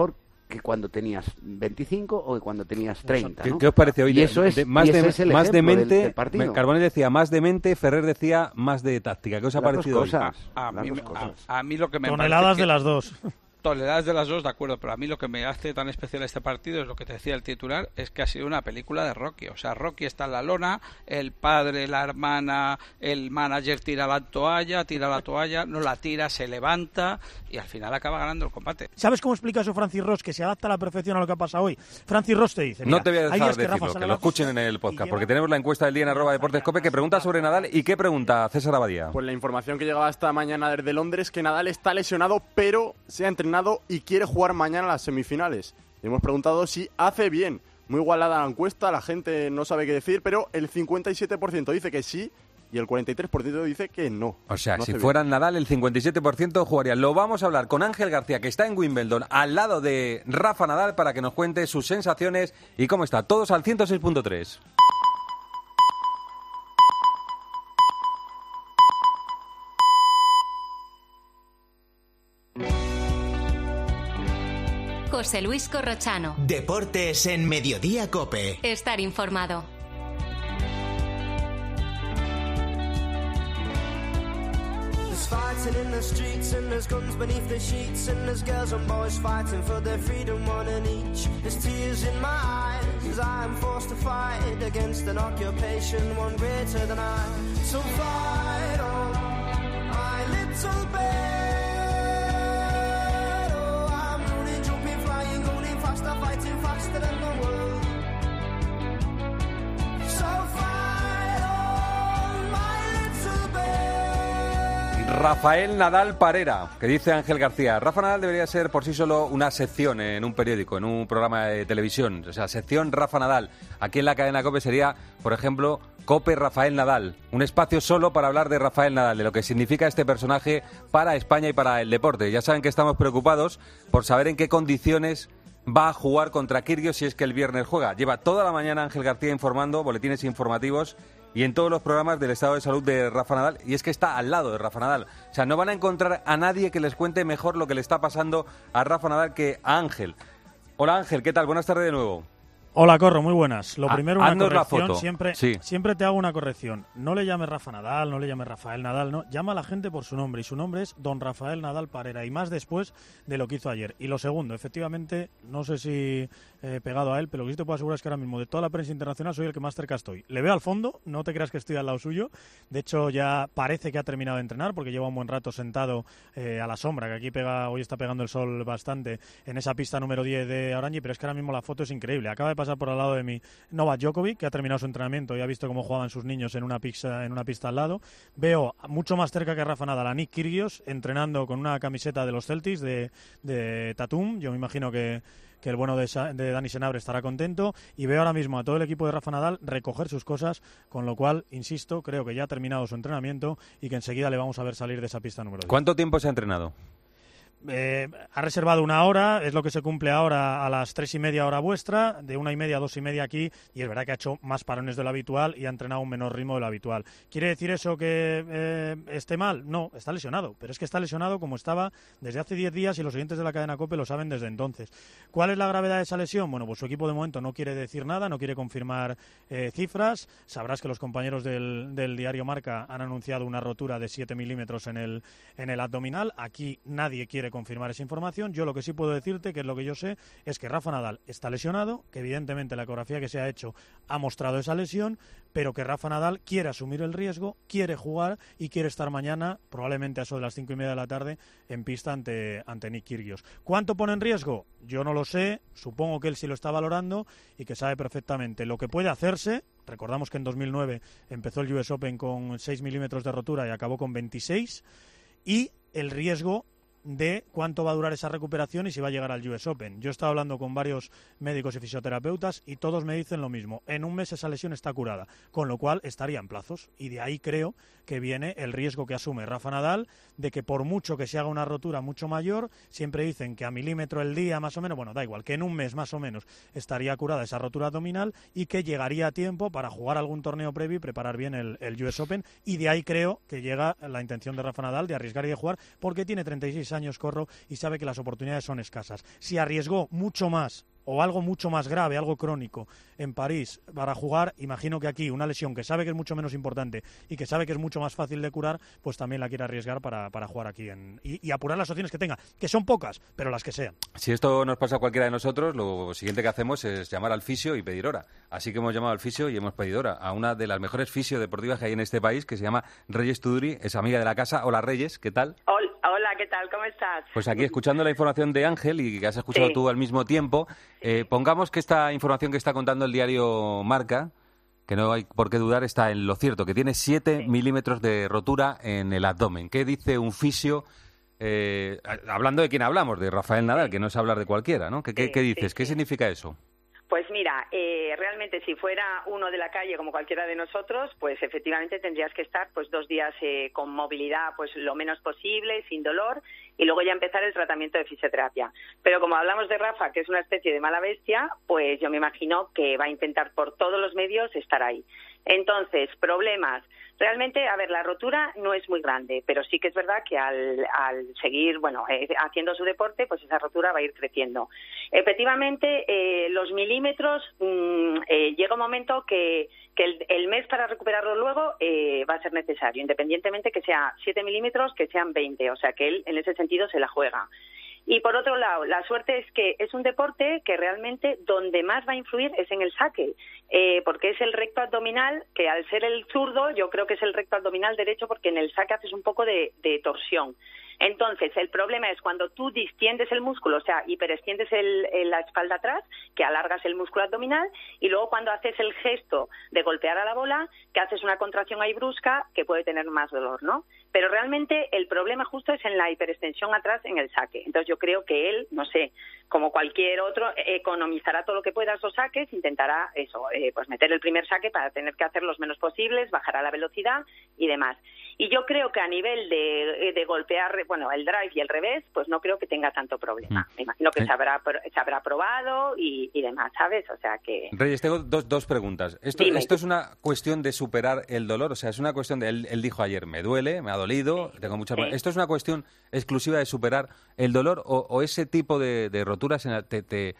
que cuando tenías veinticinco o que cuando tenías treinta. ¿Qué, ¿no? ¿Qué os parece hoy? Y eso es, de, más, y ese de, es el más de mente. del, del partido. Carbonell decía más de mente, Ferrer decía más de táctica. ¿Qué os ha Las parecido dos cosas, hoy? A, a, mí, a, a mí lo que me Toneladas que, de las dos. Toneladas de las dos, de acuerdo, pero a mí lo que me hace tan especial este partido es lo que te decía el titular, es que ha sido una película de Rocky. O sea, Rocky está en la lona, el padre, la hermana, el manager tira la toalla, tira la toalla, no la tira, se levanta y al final acaba ganando el combate. ¿Sabes cómo explica eso Francis Ross, que se adapta a la perfección a lo que ha pasado hoy? Francis Ross te dice... Mira, no te voy a dejar que decirlo, que, que lo escuchen en el podcast, porque tenemos la encuesta del día en arroba Deportes Cope que pregunta sobre Nadal. ¿Y qué pregunta, César Abadía? Pues la información que llegaba esta mañana desde Londres, que Nadal está lesionado, pero se ha entrenado y quiere jugar mañana las semifinales. Y hemos preguntado si hace bien. Muy igualada la encuesta, la gente no sabe qué decir, pero el cincuenta y siete por ciento dice que sí y el cuarenta y tres por ciento dice que no. O sea, no si bien. fueran Nadal, el cincuenta y siete por ciento jugaría. Lo vamos a hablar con Ángel García, que está en Wimbledon, al lado de Rafa Nadal, para que nos cuente sus sensaciones y cómo está. Todos al ciento seis punto tres. José Luis Corrochano. Deportes en Mediodía Cope. Estar informado. There's fighting in the streets and there's guns beneath the sheets and there's girls and boys fighting for their freedom, one and each. There's tears in my eyes as I am forced to fight against an occupation one greater than I. So fight on, my little babe. Fighting faster than the world. So fight on, my little babe. Rafael Nadal Parera, que dice Ángel García. Rafa Nadal debería ser por sí solo una sección en un periódico, en un programa de televisión. O sea, sección Rafa Nadal. Aquí en la cadena COPE sería, por ejemplo, COPE Rafael Nadal. Un espacio solo para hablar de Rafael Nadal, de lo que significa este personaje para España y para el deporte. Ya saben que estamos preocupados por saber en qué condiciones va a jugar contra Kyrgios si es que el viernes juega. Lleva toda la mañana Ángel García informando, boletines informativos y en todos los programas del estado de salud de Rafa Nadal, y es que está al lado de Rafa Nadal. O sea, no van a encontrar a nadie que les cuente mejor lo que le está pasando a Rafa Nadal que a Ángel. Hola Ángel, ¿qué tal? Buenas tardes de nuevo. Hola, Corro, muy buenas. Lo Ah, primero, una haznos la corrección. foto. Siempre, Sí. siempre te hago una corrección. No le llames Rafa Nadal, no le llames Rafael Nadal, no. Llama a la gente por su nombre y su nombre es Don Rafael Nadal Parera, y más después de lo que hizo ayer. Y lo segundo, efectivamente, no sé si eh, pegado a él, pero lo que sí te puedo asegurar es que ahora mismo de toda la prensa internacional soy el que más cerca estoy. Le veo al fondo, no te creas que estoy al lado suyo. De hecho, ya parece que ha terminado de entrenar porque lleva un buen rato sentado eh, a la sombra, que aquí pega, hoy está pegando el sol bastante en esa pista número diez de Orangi, pero es que ahora mismo la foto es increíble. Acaba de pasar por al lado de mí Novak Djokovic, que ha terminado su entrenamiento y ha visto cómo jugaban sus niños en una pista, en una pista al lado. Veo mucho más cerca que Rafa Nadal a Nick Kyrgios entrenando con una camiseta de los Celtics de, de Tatum. Yo me imagino que que el bueno de, Sa- de Dani Senabre estará contento, y veo ahora mismo a todo el equipo de Rafa Nadal recoger sus cosas, con lo cual, insisto, creo que ya ha terminado su entrenamiento y que enseguida le vamos a ver salir de esa pista número diez. ¿Cuánto tiempo se ha entrenado? Eh, ha reservado una hora, es lo que se cumple ahora a las tres y media hora vuestra, de una y media a dos y media aquí, y es verdad que ha hecho más parones de lo habitual y ha entrenado a un menor ritmo de lo habitual. ¿Quiere decir eso que eh, esté mal? No, está lesionado, pero es que está lesionado como estaba desde hace diez días y los oyentes de la cadena COPE lo saben desde entonces. ¿Cuál es la gravedad de esa lesión? Bueno, pues su equipo de momento no quiere decir nada, no quiere confirmar eh, cifras. Sabrás que los compañeros del, del diario Marca han anunciado una rotura de siete milímetros en el, en el abdominal. Aquí nadie quiere confirmar esa información. Yo lo que sí puedo decirte, que es lo que yo sé, es que Rafa Nadal está lesionado, que evidentemente la ecografía que se ha hecho ha mostrado esa lesión, pero que Rafa Nadal quiere asumir el riesgo, quiere jugar y quiere estar mañana, probablemente a eso de las cinco y media de la tarde, en pista ante, ante Nick Kyrgios. ¿Cuánto pone en riesgo? Yo no lo sé, supongo que él sí lo está valorando y que sabe perfectamente lo que puede hacerse. Recordamos que en dos mil nueve empezó el U S Open con seis milímetros de rotura y acabó con veintiséis, y el riesgo de cuánto va a durar esa recuperación y si va a llegar al U S Open. Yo he estado hablando con varios médicos y fisioterapeutas y todos me dicen lo mismo. En un mes esa lesión está curada, con lo cual estaría en plazos, y de ahí creo que viene el riesgo que asume Rafa Nadal de que por mucho que se haga una rotura mucho mayor, siempre dicen que a milímetro el día más o menos, bueno, da igual, que en un mes más o menos estaría curada esa rotura abdominal y que llegaría a tiempo para jugar algún torneo previo y preparar bien el, el U S Open, y de ahí creo que llega la intención de Rafa Nadal de arriesgar y de jugar porque tiene treinta y seis veintiséis años corro y sabe que las oportunidades son escasas. Si arriesgó mucho más o algo mucho más grave, algo crónico, en París para jugar, imagino que aquí una lesión que sabe que es mucho menos importante y que sabe que es mucho más fácil de curar, pues también la quiere arriesgar para, para jugar aquí en, y, y apurar las opciones que tenga, que son pocas, pero las que sean. Si esto nos pasa a cualquiera de nosotros, lo siguiente que hacemos es llamar al fisio y pedir hora. Así que hemos llamado al fisio y hemos pedido hora a una de las mejores fisiodeportivas que hay en este país, que se llama Reyes Tuduri, es amiga de la casa. Hola Reyes, ¿qué tal? Hola, hola, ¿qué tal? ¿Cómo estás? Pues aquí escuchando la información de Ángel y que has escuchado Sí. tú al mismo tiempo, eh, pongamos que esta información que está contando el diario Marca, que no hay por qué dudar, está en lo cierto, que tiene siete milímetros de rotura en el abdomen. ¿Qué dice un fisio? Eh, hablando de quién hablamos, de Rafael Nadal, que no es hablar de cualquiera, ¿no? ¿Qué, qué, qué dices? ¿Qué significa eso? Pues mira, eh, realmente si fuera uno de la calle como cualquiera de nosotros, pues efectivamente tendrías que estar pues dos días eh, con movilidad pues lo menos posible, sin dolor, y luego ya empezar el tratamiento de fisioterapia. Pero como hablamos de Rafa, que es una especie de mala bestia, pues yo me imagino que va a intentar por todos los medios estar ahí. Entonces, problemas. Realmente, a ver, la rotura no es muy grande, pero sí que es verdad que al, al seguir, bueno, eh, haciendo su deporte, pues esa rotura va a ir creciendo. Efectivamente, eh, los milímetros, mmm, eh, llega un momento que, que el, el mes para recuperarlo luego eh, va a ser necesario, independientemente que sea siete milímetros, que sean veinte, o sea que él en ese sentido se la juega. Y por otro lado, la suerte es que es un deporte que realmente donde más va a influir es en el saque, eh, porque es el recto abdominal, que al ser el zurdo, yo creo que es el recto abdominal derecho, porque en el saque haces un poco de, de torsión. Entonces, el problema es cuando tú distiendes el músculo, o sea, hiperextiendes el, el, la espalda atrás, que alargas el músculo abdominal, y luego cuando haces el gesto de golpear a la bola, que haces una contracción ahí brusca, que puede tener más dolor, ¿no? Pero realmente el problema justo es en la hiperextensión atrás en el saque. Entonces yo creo que él, no sé, como cualquier otro, economizará todo lo que pueda esos saques, intentará eso, eh, pues meter el primer saque para tener que hacer los menos posibles, bajará la velocidad y demás. Y yo creo que a nivel de, de golpear, bueno, el drive y el revés, pues no creo que tenga tanto problema. Me imagino que se habrá, se habrá probado y, y demás, ¿sabes? O sea que... Reyes, tengo dos, dos preguntas. ¿Esto, ¿Esto es una cuestión de superar el dolor? O sea, es una cuestión de... Él, él dijo ayer, me duele, me ha dolido, sí, tengo muchas... Sí. ¿Esto es una cuestión exclusiva de superar el dolor o, o ese tipo de, de roturas en la, te... te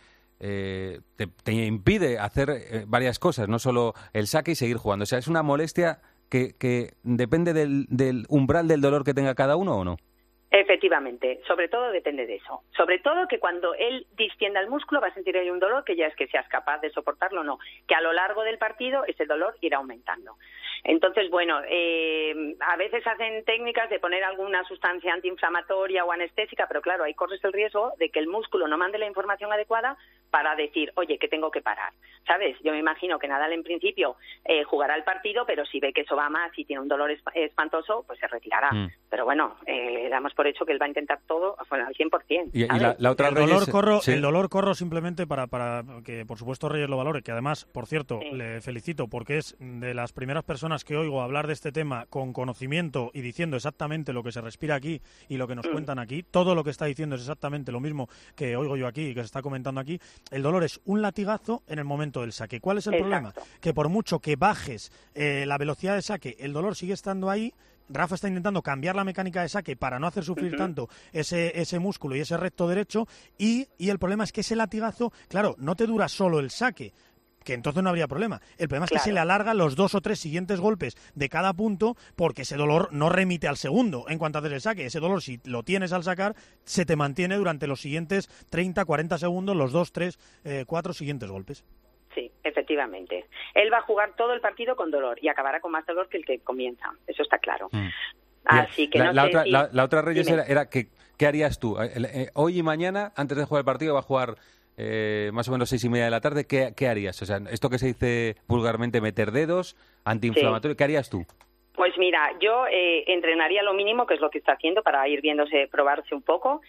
Eh, te, te impide hacer eh, varias cosas, no solo el saque y seguir jugando? O sea, ¿es una molestia que, que depende del, del umbral del dolor que tenga cada uno o no? Efectivamente, sobre todo depende de eso. Sobre todo que cuando él distienda el músculo va a sentir ahí un dolor que ya es que seas capaz de soportarlo o no. Que a lo largo del partido ese dolor irá aumentando. Entonces, bueno, eh, a veces hacen técnicas de poner alguna sustancia antiinflamatoria o anestésica, pero claro, ahí corres el riesgo de que el músculo no mande la información adecuada para decir, oye, que tengo que parar, ¿sabes? Yo me imagino que Nadal en principio eh, jugará el partido, pero si ve que eso va más y tiene un dolor espantoso, pues se retirará. Mm. Pero bueno, eh, damos por hecho que él va a intentar todo bueno, al cien por ciento. Y, y la, la otra el, Reyes, dolor corro, ¿sí? el dolor corro simplemente para, para que, por supuesto, Reyes lo valore, que además, por cierto, sí. le felicito porque es de las primeras personas que oigo hablar de este tema con conocimiento y diciendo exactamente lo que se respira aquí y lo que nos mm. cuentan aquí. Todo lo que está diciendo es exactamente lo mismo que oigo yo aquí y que se está comentando aquí. El dolor es un latigazo en el momento del saque. ¿Cuál es el Exacto. problema? Que por mucho que bajes eh, la velocidad de saque, el dolor sigue estando ahí. Rafa está intentando cambiar la mecánica de saque para no hacer sufrir uh-huh. tanto ese, ese músculo y ese recto derecho y, y el problema es que ese latigazo, claro, no te dura solo el saque, que entonces no habría problema. El problema es claro. que se le alarga los dos o tres siguientes golpes de cada punto porque ese dolor no remite al segundo en cuanto haces el saque. Ese dolor, si lo tienes al sacar, se te mantiene durante los siguientes treinta, cuarenta segundos, los dos, tres, eh, cuatro siguientes golpes. Sí, efectivamente. Él va a jugar todo el partido con dolor y acabará con más dolor que el que comienza. Eso está claro. Mm. Así que la, no la, sé otra, si... la, la otra, Reyes, era, era que ¿qué harías tú? Eh, eh, hoy y mañana, antes de jugar el partido, va a jugar eh, más o menos seis y media de la tarde. ¿Qué, qué harías? O sea, esto que se dice vulgarmente meter dedos, antiinflamatorio, sí. ¿Qué harías tú? Pues mira, yo eh, entrenaría lo mínimo, que es lo que está haciendo, para ir viéndose, probarse un poco.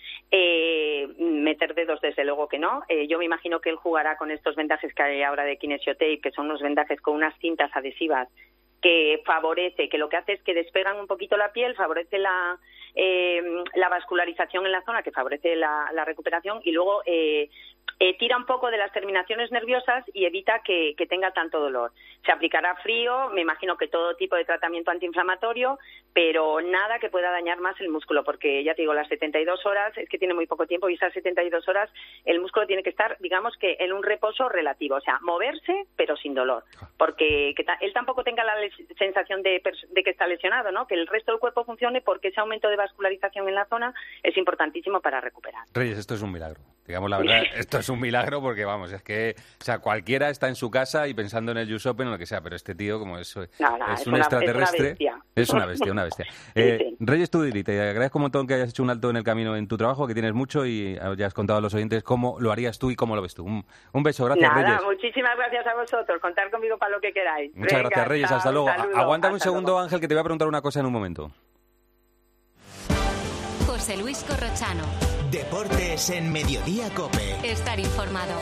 Eh, meter dedos, desde luego que no. Eh, yo me imagino que él jugará con estos vendajes que hay ahora de Kinesiotape, que son unos vendajes con unas cintas adhesivas que favorece, que lo que hace es que despegan un poquito la piel, favorece la, eh, la vascularización en la zona, que favorece la, la recuperación, y luego eh, eh, tira un poco de las terminaciones nerviosas y evita que, que tenga tanto dolor. Se aplicará frío, me imagino que todo tipo de tratamiento antiinflamatorio, pero nada que pueda dañar más el músculo, porque ya te digo, las setenta y dos horas, es que tiene muy poco tiempo, y esas setenta y dos horas el músculo tiene que estar, digamos que en un reposo relativo, o sea, moverse pero sin dolor, porque que ta- él tampoco tenga la les- sensación de, pers- de que está lesionado, ¿no? Que el resto del cuerpo funcione, porque ese aumento de vascularización en la zona es importantísimo para recuperar. Reyes, esto es un milagro. Digamos la verdad, esto es un milagro porque, vamos, es que, o sea, cualquiera está en su casa y pensando en el U S Open o lo que sea, pero este tío, como es, No, no, es es un una- extraterrestre, es una bestia. es una bestia, una bestia. Sí, Eh, sí. Reyes Tudili, te agradezco un montón que hayas hecho un alto en el camino en tu trabajo, que tienes mucho y ya has contado a los oyentes cómo lo harías tú y cómo lo ves tú. Un, un beso, gracias, Nada, Reyes. muchísimas gracias a vosotros, contar conmigo para lo que queráis. Muchas Venga, gracias, Reyes, chao, hasta un luego. saludo, Aguántame un hasta segundo, luego. Ángel, que te voy a preguntar una cosa en un momento. José Luis Corrochano. Deportes en Mediodía COPE. Estar informado.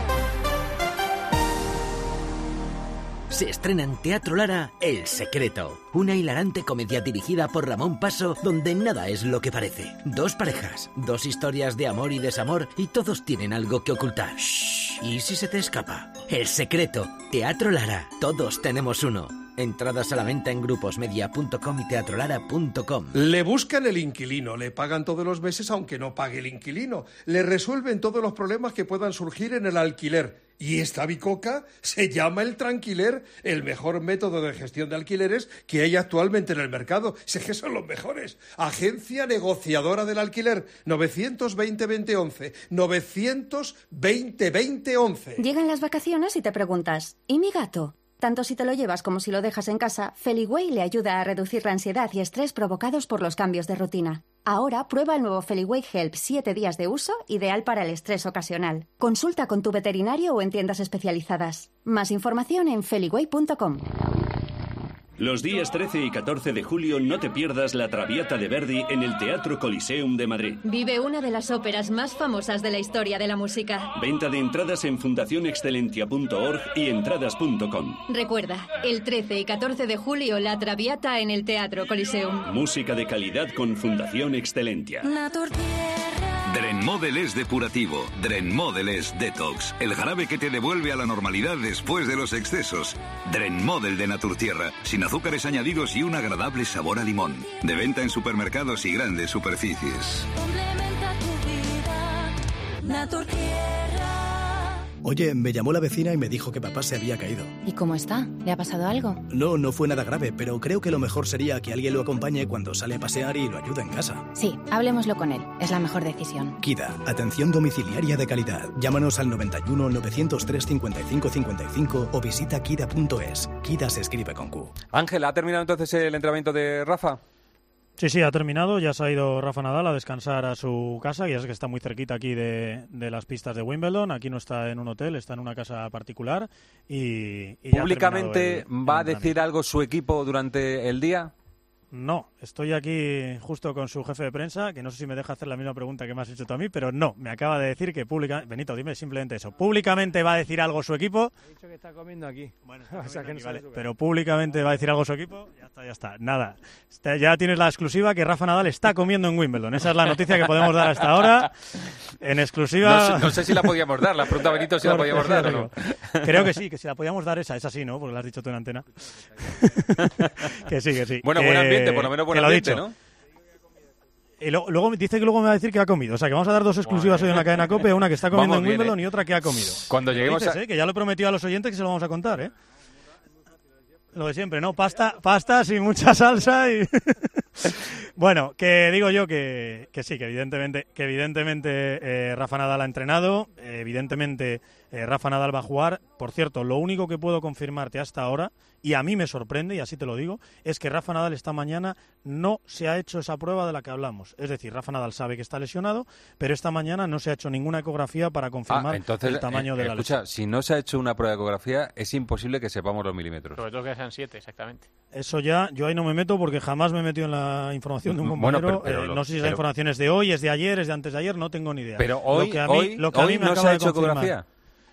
Se estrena en Teatro Lara El Secreto, una hilarante comedia dirigida por Ramón Paso donde nada es lo que parece. Dos parejas, dos historias de amor y desamor y todos tienen algo que ocultar. Shh, ¿y si se te escapa? El Secreto, Teatro Lara, todos tenemos uno. Entradas a la venta en gruposmedia punto com y teatrolara punto com. Le buscan el inquilino, le pagan todos los meses aunque no pague el inquilino. Le resuelven todos los problemas que puedan surgir en el alquiler. Y esta bicoca se llama el Tranquiler, el mejor método de gestión de alquileres que hay actualmente en el mercado. Sé que son los mejores. Agencia negociadora del alquiler, novecientos veinte veinte once, novecientos veinte veinte once. Llegan las vacaciones y te preguntas, ¿y mi gato? Tanto si te lo llevas como si lo dejas en casa, Feliway le ayuda a reducir la ansiedad y estrés provocados por los cambios de rutina. Ahora prueba el nuevo Feliway Help siete días de uso, ideal para el estrés ocasional. Consulta con tu veterinario o en tiendas especializadas. Más información en feliway punto com. Los días trece y catorce de julio no te pierdas La Traviata de Verdi en el Teatro Coliseum de Madrid. Vive una de las óperas más famosas de la historia de la música. Venta de entradas en fundación excelentia punto org y entradas punto com. Recuerda, el trece y catorce de julio La Traviata en el Teatro Coliseum. Música de calidad con Fundación Excelentia. Drenmodel es depurativo, Drenmodel es detox, el jarabe que te devuelve a la normalidad después de los excesos. Drenmodel de Naturtierra, sin azúcares añadidos y un agradable sabor a limón. De venta en supermercados y grandes superficies. Complementa tu vida, Naturtierra. Oye, me llamó la vecina y me dijo que papá se había caído. ¿Y cómo está? ¿Le ha pasado algo? No, no fue nada grave, pero creo que lo mejor sería que alguien lo acompañe cuando sale a pasear y lo ayude en casa. Sí, hablemoslo con él. Es la mejor decisión. Kida, atención domiciliaria de calidad. Llámanos al noventa y uno, novecientos tres, cincuenta y cinco cincuenta y cinco o visita kida punto es. Kida se escribe con Q. Ángel, ¿ha terminado entonces el entrenamiento de Rafa? Sí, sí, ha terminado. Ya se ha ido Rafa Nadal a descansar a su casa, que ya es que está muy cerquita aquí de, de las pistas de Wimbledon. Aquí no está en un hotel, está en una casa particular. Y, y ya ha ¿Públicamente terminado el- va a el decir algo su equipo durante el día? No, estoy aquí justo con su jefe de prensa, que no sé si me deja hacer la misma pregunta que me has hecho tú a mí, pero no, me acaba de decir que públicamente... Benito, dime simplemente eso. ¿Públicamente va a decir algo su equipo? He dicho que está comiendo aquí. Bueno, O sea, que no vale, pero públicamente va a decir algo su equipo, ya está, ya está, nada. Está- Ya tienes la exclusiva que Rafa Nadal está comiendo en Wimbledon. Esa es la noticia que podemos dar hasta ahora. En exclusiva... No sé, no sé si la podíamos dar, la pregunta a Benito si la podíamos dar o no. Creo que sí, que si la podíamos dar esa, esa sí, ¿no? Porque la has dicho tú en antena. que sí, que sí. Bueno, que- buen ambiente, por lo menos buen que lo he ambiente, dicho. ¿no? Y lo- luego dice que luego me va a decir que ha comido. O sea, que vamos a dar dos exclusivas hoy en la cadena COPE, una que está comiendo Vamos en bien, Wimbledon ¿eh? y otra que ha comido. Cuando Lo lleguemos dices, a- ¿eh? Que ya lo he prometido a los oyentes que se lo vamos a contar, ¿eh? Lo de siempre, ¿no? Pasta, pasta sin mucha salsa y... Bueno, que digo yo que, que sí, que evidentemente, que evidentemente eh, Rafa Nadal ha entrenado, eh, evidentemente eh, Rafa Nadal va a jugar. Por cierto, lo único que puedo confirmarte hasta ahora, y a mí me sorprende, y así te lo digo, es que Rafa Nadal esta mañana no se ha hecho esa prueba de la que hablamos. Es decir, Rafa Nadal sabe que está lesionado, pero esta mañana no se ha hecho ninguna ecografía para confirmar Ah, entonces, el tamaño eh, de la escucha, lesión. si no se ha hecho una prueba de ecografía, es imposible que sepamos los milímetros. Sobre todo que sean siete, exactamente. Eso ya, yo ahí no me meto porque jamás me he metido en la información de un Bueno, compañero. pero- pero Eh, lo- no sé si esa pero- información es de hoy, es de ayer, es de antes de ayer, no tengo ni idea. Pero Lo hoy, que a mí- hoy, lo que a mí hoy me no se acaba ha de hecho confirmar- ecografía.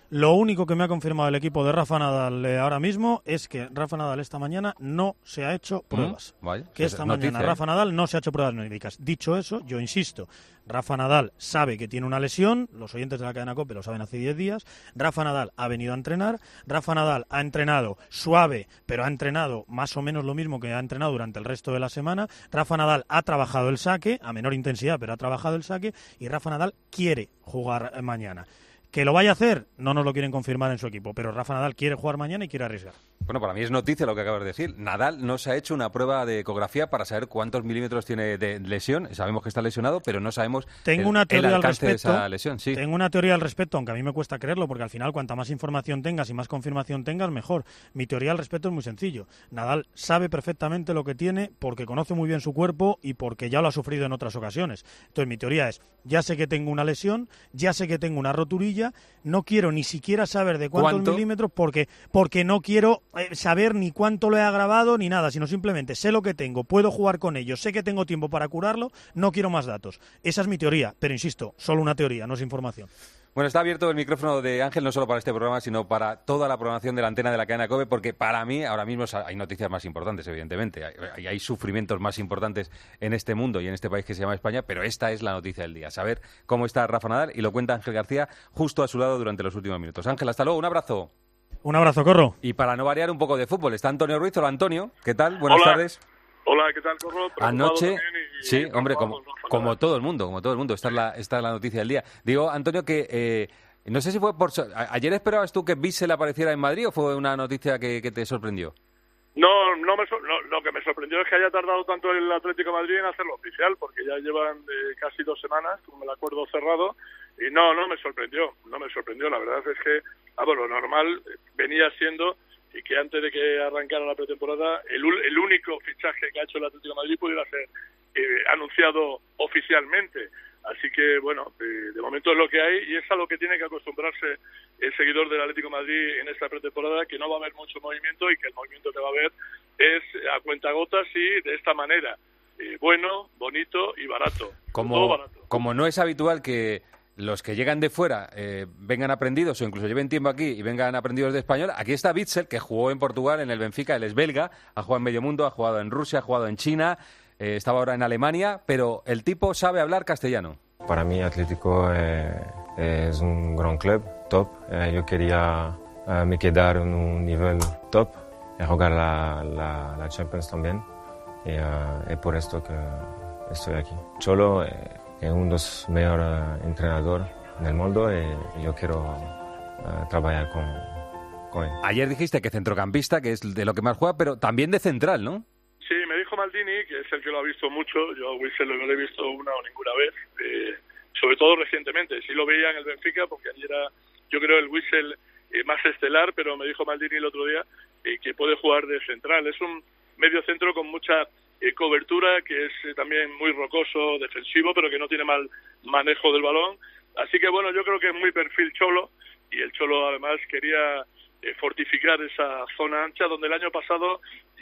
Lo único que me ha confirmado el equipo de Rafa Nadal eh, ahora mismo es que Rafa Nadal esta mañana no se ha hecho pruebas. Mm, vale. Que esta mañana noticia, Rafa ¿eh? Nadal no se ha hecho pruebas médicas. Dicho eso, yo insisto, Rafa Nadal sabe que tiene una lesión, los oyentes de la cadena COPE lo saben hace diez días, Rafa Nadal ha venido a entrenar, Rafa Nadal ha entrenado suave, pero ha entrenado más o menos lo mismo que ha entrenado durante el resto de la semana, Rafa Nadal ha trabajado el saque, a menor intensidad, pero ha trabajado el saque, y Rafa Nadal quiere jugar eh, mañana. ¿Que lo vaya a hacer? No nos lo quieren confirmar en su equipo, pero Rafa Nadal quiere jugar mañana y quiere arriesgar. Bueno, para mí es noticia lo que acabas de decir. Nadal no se ha hecho una prueba de ecografía para saber cuántos milímetros tiene de lesión. Sabemos que está lesionado, pero no sabemos Tengo el, una teoría el al alcance respecto. de esa lesión. Sí. Tengo una teoría al respecto, aunque a mí me cuesta creerlo, porque al final cuanta más información tengas y más confirmación tengas, mejor. Mi teoría al respecto es muy sencillo. Nadal sabe perfectamente lo que tiene porque conoce muy bien su cuerpo y porque ya lo ha sufrido en otras ocasiones. Entonces mi teoría es, ya sé que tengo una lesión, ya sé que tengo una roturilla, no quiero ni siquiera saber de cuántos ¿Cuánto? milímetros porque, porque no quiero eh, saber ni cuánto lo he agravado ni nada, sino simplemente sé lo que tengo, puedo jugar con ello, sé que tengo tiempo para curarlo, no quiero más datos. Esa es mi teoría, pero insisto, solo una teoría, no es información. Bueno, está abierto el micrófono de Ángel no solo para este programa, sino para toda la programación de la antena de la cadena COPE, porque para mí ahora mismo hay noticias más importantes, evidentemente. Hay, hay sufrimientos más importantes en este mundo y en este país que se llama España, pero esta es la noticia del día. Saber cómo está Rafa Nadal, y lo cuenta Ángel García justo a su lado durante los últimos minutos. Ángel, hasta luego, un abrazo. Un abrazo, Corro. Y para no variar un poco de fútbol, está Antonio Ruiz. Hola, Antonio. ¿Qué tal? Buenas Hola. tardes. Hola, ¿qué tal, Corro? Anoche, y, sí, y hombre, como, como todo el mundo, como todo el mundo, esta es la, esta es la noticia del día. Digo, Antonio, que eh, no sé si fue por... So- a- ¿Ayer esperabas tú que Bissell apareciera en Madrid o fue una noticia que, que te sorprendió? No, no me so- no, lo que me sorprendió es que haya tardado tanto el Atlético de Madrid en hacerlo oficial, porque ya llevan eh, casi dos semanas con el acuerdo cerrado, y no, no me sorprendió, no me sorprendió. La verdad es que, ah, bueno, lo normal venía siendo y que antes de que arrancara la pretemporada, el, ul- el único fichaje que ha hecho el Atlético de Madrid pudiera ser eh, anunciado oficialmente. Así que, bueno, eh, de momento es lo que hay y es a lo que tiene que acostumbrarse el seguidor del Atlético de Madrid en esta pretemporada, que no va a haber mucho movimiento y que el movimiento que va a haber es a cuentagotas y de esta manera. Eh, bueno, bonito y barato. Todo Como, barato. como no es habitual que los que llegan de fuera eh, vengan aprendidos o incluso lleven tiempo aquí y vengan aprendidos de español, aquí está Witsel, que jugó en Portugal, en el Benfica, él es belga, ha jugado en medio mundo, ha jugado en Rusia, ha jugado en China, eh, estaba ahora en Alemania, pero el tipo sabe hablar castellano. Para mí Atlético eh, es un gran club, top. Eh, yo quería eh, me quedar en un nivel top y jugar la, la, la Champions también. Y eh, es por esto que estoy aquí. Cholo eh, es uno de los mejores eh, entrenadores del mundo y yo quiero eh, trabajar con, con él. Ayer dijiste que centrocampista, que es de lo que más juega, pero también de central, ¿no? Sí, me dijo Maldini, que es el que lo ha visto mucho. Yo a Witsel no lo he visto una o ninguna vez, eh, sobre todo recientemente. Sí lo veía en el Benfica, porque allí era, yo creo, el Witsel eh, más estelar, pero me dijo Maldini el otro día eh, que puede jugar de central. Es un medio centro con mucha eh, cobertura, que es eh, también muy rocoso, defensivo, pero que no tiene mal manejo del balón. Así que, bueno, yo creo que es muy perfil Cholo, y el Cholo además quería eh, fortificar esa zona ancha donde el año pasado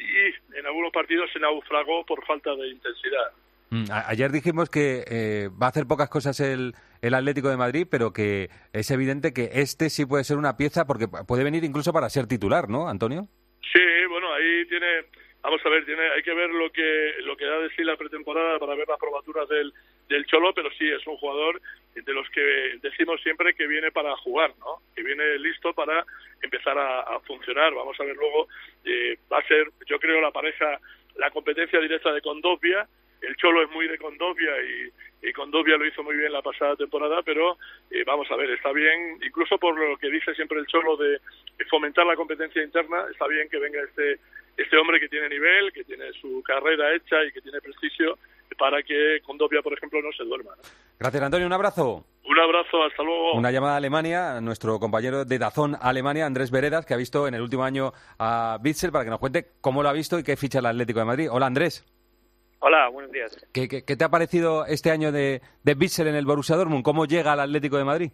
y en algunos partidos se naufragó por falta de intensidad. Mm, a- ayer dijimos que eh, va a hacer pocas cosas el, el Atlético de Madrid, pero que es evidente que este sí puede ser una pieza porque puede venir incluso para ser titular, ¿no, Antonio? Sí, bueno, ahí tiene, vamos a ver, tiene, hay que ver lo que lo que da de sí la pretemporada para ver las probaturas del, del Cholo, pero sí es un jugador de los que decimos siempre que viene para jugar, ¿no? Que viene listo para empezar a, a funcionar. Vamos a ver luego, eh, va a ser, yo creo, la pareja, la competencia directa de Condovia. El Cholo es muy de Condovia y, y Condovia lo hizo muy bien la pasada temporada, pero eh, vamos a ver, está bien, incluso por lo que dice siempre el Cholo de, de fomentar la competencia interna, está bien que venga este este hombre que tiene nivel, que tiene su carrera hecha y que tiene prestigio, para que Condovia, por ejemplo, no se duerma, ¿no? Gracias, Antonio, un abrazo. Un abrazo, hasta luego. Una llamada a Alemania, a nuestro compañero de Dazón Alemania, Andrés Veredas, que ha visto en el último año a Witsel, para que nos cuente cómo lo ha visto y qué ficha el Atlético de Madrid. Hola, Andrés. Hola, buenos días. ¿Qué, qué, qué te ha parecido este año de, de Witsel en el Borussia Dortmund? ¿Cómo llega al Atlético de Madrid?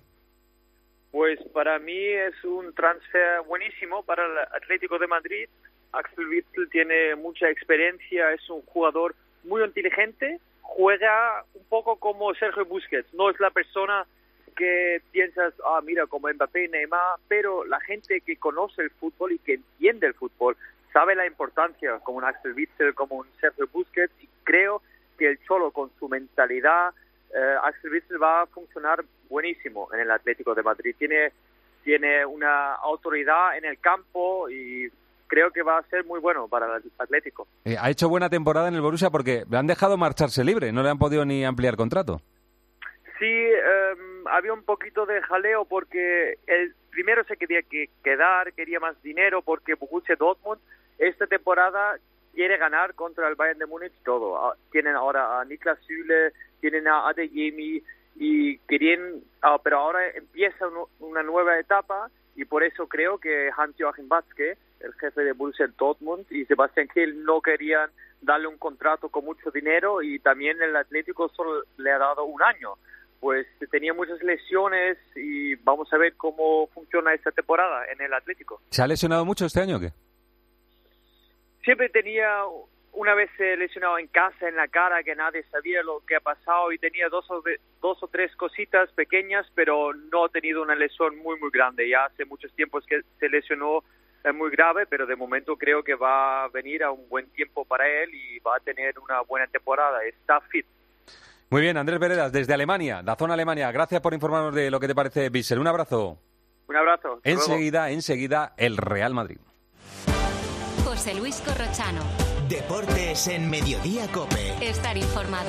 Pues para mí es un transfer buenísimo para el Atlético de Madrid. Axel Witsel tiene mucha experiencia, es un jugador muy inteligente, juega un poco como Sergio Busquets, no es la persona que piensas, ah, mira, como Mbappé y Neymar, pero la gente que conoce el fútbol y que entiende el fútbol sabe la importancia, como un Axel Witsel, como un Sergio Busquets, y creo que el Cholo, con su mentalidad, eh, Axel Witsel va a funcionar buenísimo en el Atlético de Madrid. Tiene, tiene una autoridad en el campo y creo que va a ser muy bueno para el Atlético. Eh, ha hecho buena temporada en el Borussia porque le han dejado marcharse libre, no le han podido ni ampliar contrato. Sí, eh, había un poquito de jaleo porque el primero se quería que quedar, quería más dinero porque Borussia Dortmund esta temporada quiere ganar contra el Bayern de Múnich todo. Ah, tienen ahora a Niklas Süle, tienen a Adeyemi y querían, ah, pero ahora empieza un, una nueva etapa y por eso creo que Hans-Joachim Watzke, el jefe de Borussia Dortmund, y Sebastian Kehl no querían darle un contrato con mucho dinero y también el Atlético solo le ha dado un año. Pues tenía muchas lesiones y vamos a ver cómo funciona esta temporada en el Atlético. ¿Se ha lesionado mucho este año o qué? Siempre tenía, una vez se lesionado en casa, en la cara, que nadie sabía lo que ha pasado y tenía dos o, de, dos o tres cositas pequeñas, pero no ha tenido una lesión muy, muy grande. Ya hace muchos tiempos que se lesionó eh, muy grave, pero de momento creo que va a venir a un buen tiempo para él y va a tener una buena temporada. Está fit. Muy bien, Andrés Veredas, desde Alemania, la zona Alemania. Gracias por informarnos de lo que te parece Witsel. Un abrazo. Un abrazo. Enseguida, enseguida, el Real Madrid. José Luis Corrochano. Deportes en Mediodía COPE. Estar informado.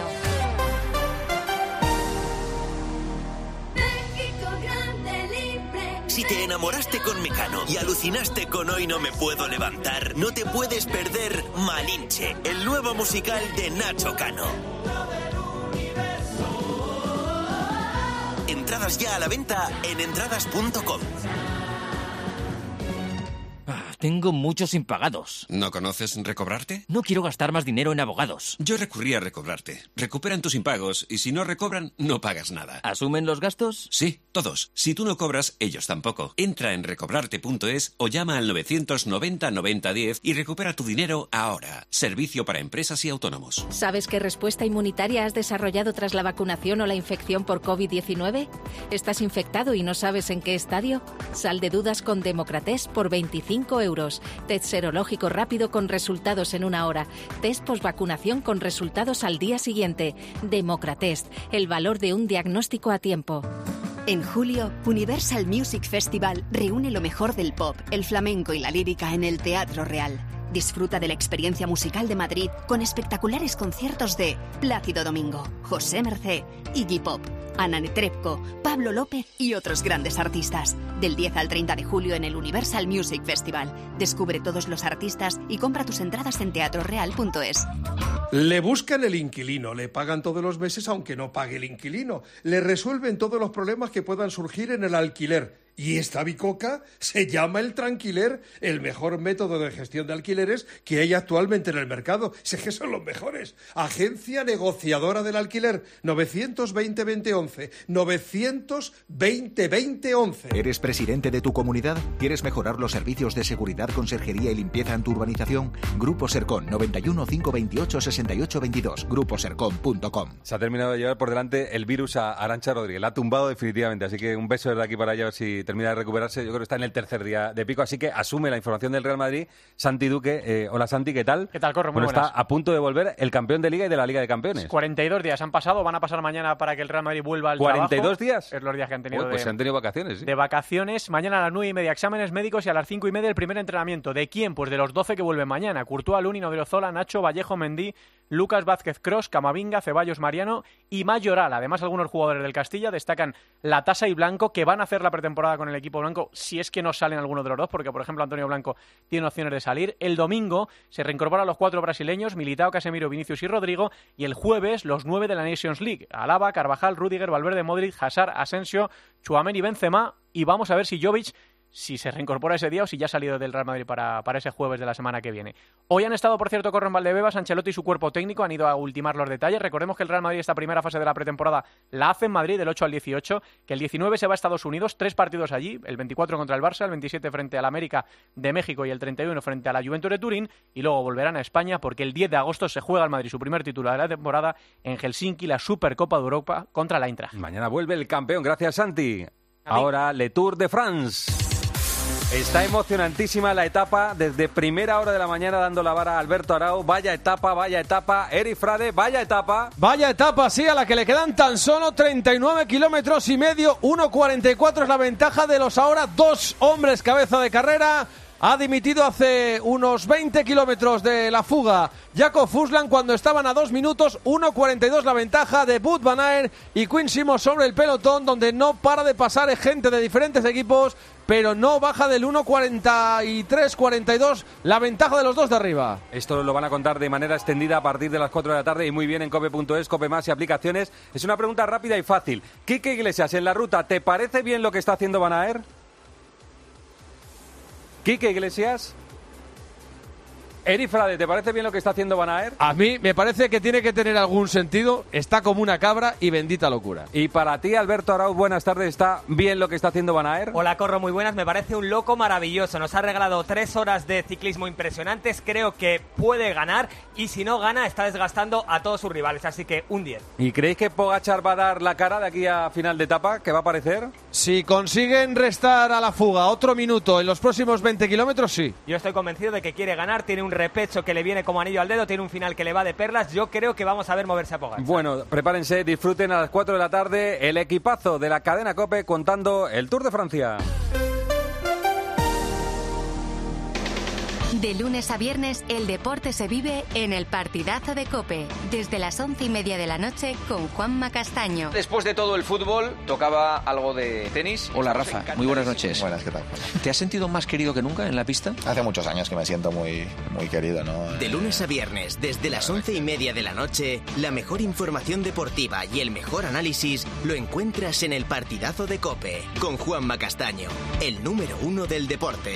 Si te enamoraste con Mecano y alucinaste con Hoy no me puedo levantar, no te puedes perder Malinche, el nuevo musical de Nacho Cano. Entradas ya a la venta en entradas punto com. Tengo muchos impagados. ¿No conoces Recobrarte? No quiero gastar más dinero en abogados. Yo recurrí a Recobrarte. Recuperan tus impagos y si no recobran, no pagas nada. ¿Asumen los gastos? Sí, todos. Si tú no cobras, ellos tampoco. Entra en recobrarte punto es o llama al novecientos noventa noventa diez y recupera tu dinero ahora. Servicio para empresas y autónomos. ¿Sabes qué respuesta inmunitaria has desarrollado tras la vacunación o la infección por covid diecinueve? ¿Estás infectado y no sabes en qué estadio? Sal de dudas con Democratest por veinticinco euros. Test serológico rápido con resultados en una hora. Test postvacunación con resultados al día siguiente. Democratest, el valor de un diagnóstico a tiempo. En julio, Universal Music Festival reúne lo mejor del pop, el flamenco y la lírica en el Teatro Real. Disfruta de la experiencia musical de Madrid con espectaculares conciertos de Plácido Domingo, José Mercé, Iggy Pop, Ana Netrebko, Pablo López y otros grandes artistas. Del diez al treinta de julio en el Universal Music Festival. Descubre todos los artistas y compra tus entradas en teatro real punto es. Le buscan el inquilino, le pagan todos los meses aunque no pague el inquilino. Le resuelven todos los problemas que puedan surgir en el alquiler. Y esta bicoca se llama el Tranquiler, el mejor método de gestión de alquileres que hay actualmente en el mercado. Sé que son los mejores. Agencia negociadora del alquiler, novecientos veinte veinte once, novecientos veinte veinte once. ¿Eres presidente de tu comunidad? ¿Quieres mejorar los servicios de seguridad, conserjería y limpieza en tu urbanización? Grupo Sercon, noventa y uno, cinco veintiocho, sesenta y ocho veintidós, grupo sercon punto com. Se ha terminado de llevar por delante el virus a Arantxa Rodríguez. La ha tumbado definitivamente, así que un beso desde aquí para ella, a ver si termina de recuperarse. Yo creo que está en el tercer día de pico, así que asume la información del Real Madrid. Santi Duque, eh, hola Santi, ¿qué tal? ¿Qué tal, Corro? Muy bueno, buenas. Está a punto de volver el campeón de Liga y de la Liga de Campeones. cuarenta y dos días han pasado, van a pasar mañana para que el Real Madrid vuelva al trabajo. ¿cuarenta y dos días? Es los días que han tenido. Uy, pues de, se han tenido vacaciones, ¿sí? De vacaciones. Mañana a las nueve y media exámenes médicos y a las cinco y media el primer entrenamiento. ¿De quién? Pues de los doce que vuelven mañana. Courtois, Luni, Odriozola, Nacho, Vallejo, Mendy, Lucas Vázquez, Kroos, Camavinga, Ceballos, Mariano y Mayoral. Además, algunos jugadores del Castilla destacan Latasa y Blanco, que van a hacer la pretemporada con el equipo blanco si es que no salen alguno de los dos, porque por ejemplo Antonio Blanco tiene opciones de salir. El domingo se reincorporan los cuatro brasileños, Militao, Casemiro, Vinicius y Rodrigo, y el jueves los nueve de la Nations League, Alaba, Carvajal, Rüdiger, Valverde, Modric, Hazard, Asensio, Tchouaméni, Benzema, y vamos a ver si Jovic si se reincorpora ese día o si ya ha salido del Real Madrid para, para ese jueves de la semana que viene. Hoy han estado, por cierto, Corro, en Valdebebas, Ancelotti y su cuerpo técnico han ido a ultimar los detalles. Recordemos que el Real Madrid esta primera fase de la pretemporada la hace en Madrid del ocho al dieciocho, que el diecinueve se va a Estados Unidos, tres partidos allí, el veinticuatro contra el Barça, el veintisiete frente al América de México y el treinta y uno frente a la Juventus de Turín, y luego volverán a España porque el diez de agosto se juega al Madrid su primer título de la temporada en Helsinki, la Supercopa de Europa contra la Eintracht. Mañana vuelve el campeón, gracias Santi. Ahora Le Tour de France. Está emocionantísima la etapa, desde primera hora de la mañana dando la vara a Alberto Arau. Vaya etapa, vaya etapa. Eric Frade, vaya etapa. Vaya etapa, sí, a la que le quedan tan solo treinta y nueve kilómetros y medio. uno cuarenta y cuatro es la ventaja de los ahora dos hombres cabeza de carrera. Ha dimitido hace unos veinte kilómetros de la fuga Jakob Fuglsang cuando estaban a dos minutos. uno cuarenta y dos la ventaja de Wout van Aert y Quinn Simmons sobre el pelotón, donde no para de pasar gente de diferentes equipos, pero no baja del uno cuarenta y tres cuarenta y dos la ventaja de los dos de arriba. Esto lo van a contar de manera extendida a partir de las cuatro de la tarde y muy bien en cope punto es, Cope Más y aplicaciones. Es una pregunta rápida y fácil. Quique Iglesias, en la ruta, ¿te parece bien lo que está haciendo Van Aert? Quique Iglesias. Eric Frade, ¿te parece bien lo que está haciendo Van Aert? A mí me parece que tiene que tener algún sentido. Está como una cabra y bendita locura. Y para ti, Alberto Arau, buenas tardes. ¿Está bien lo que está haciendo Van Aert? Hola, Corro, muy buenas. Me parece un loco maravilloso. Nos ha regalado tres horas de ciclismo impresionantes. Creo que puede ganar y si no gana está desgastando a todos sus rivales. Así que un diez. ¿Y creéis que Pogačar va a dar la cara de aquí a final de etapa? ¿Qué va a aparecer? Si consiguen restar a la fuga otro minuto en los próximos veinte kilómetros, sí. Yo estoy convencido de que quiere ganar. Tiene un repecho que le viene como anillo al dedo, tiene un final que le va de perlas. Yo creo que vamos a ver moverse a Pogačar. Bueno, prepárense, disfruten a las cuatro de la tarde el equipazo de la cadena COPE contando el Tour de Francia. De lunes a viernes, el deporte se vive en el partidazo de COPE, desde las once y media de la noche con Juanma Castaño. Después de todo el fútbol, tocaba algo de tenis. Hola, Rafa. Muy buenas noches. Buenas, ¿qué tal? ¿Te has sentido más querido que nunca en la pista? Hace muchos años que me siento muy, muy querido, ¿no? De lunes a viernes, desde las once y media de la noche, la mejor información deportiva y el mejor análisis lo encuentras en el partidazo de COPE, con Juanma Castaño, el número uno del deporte.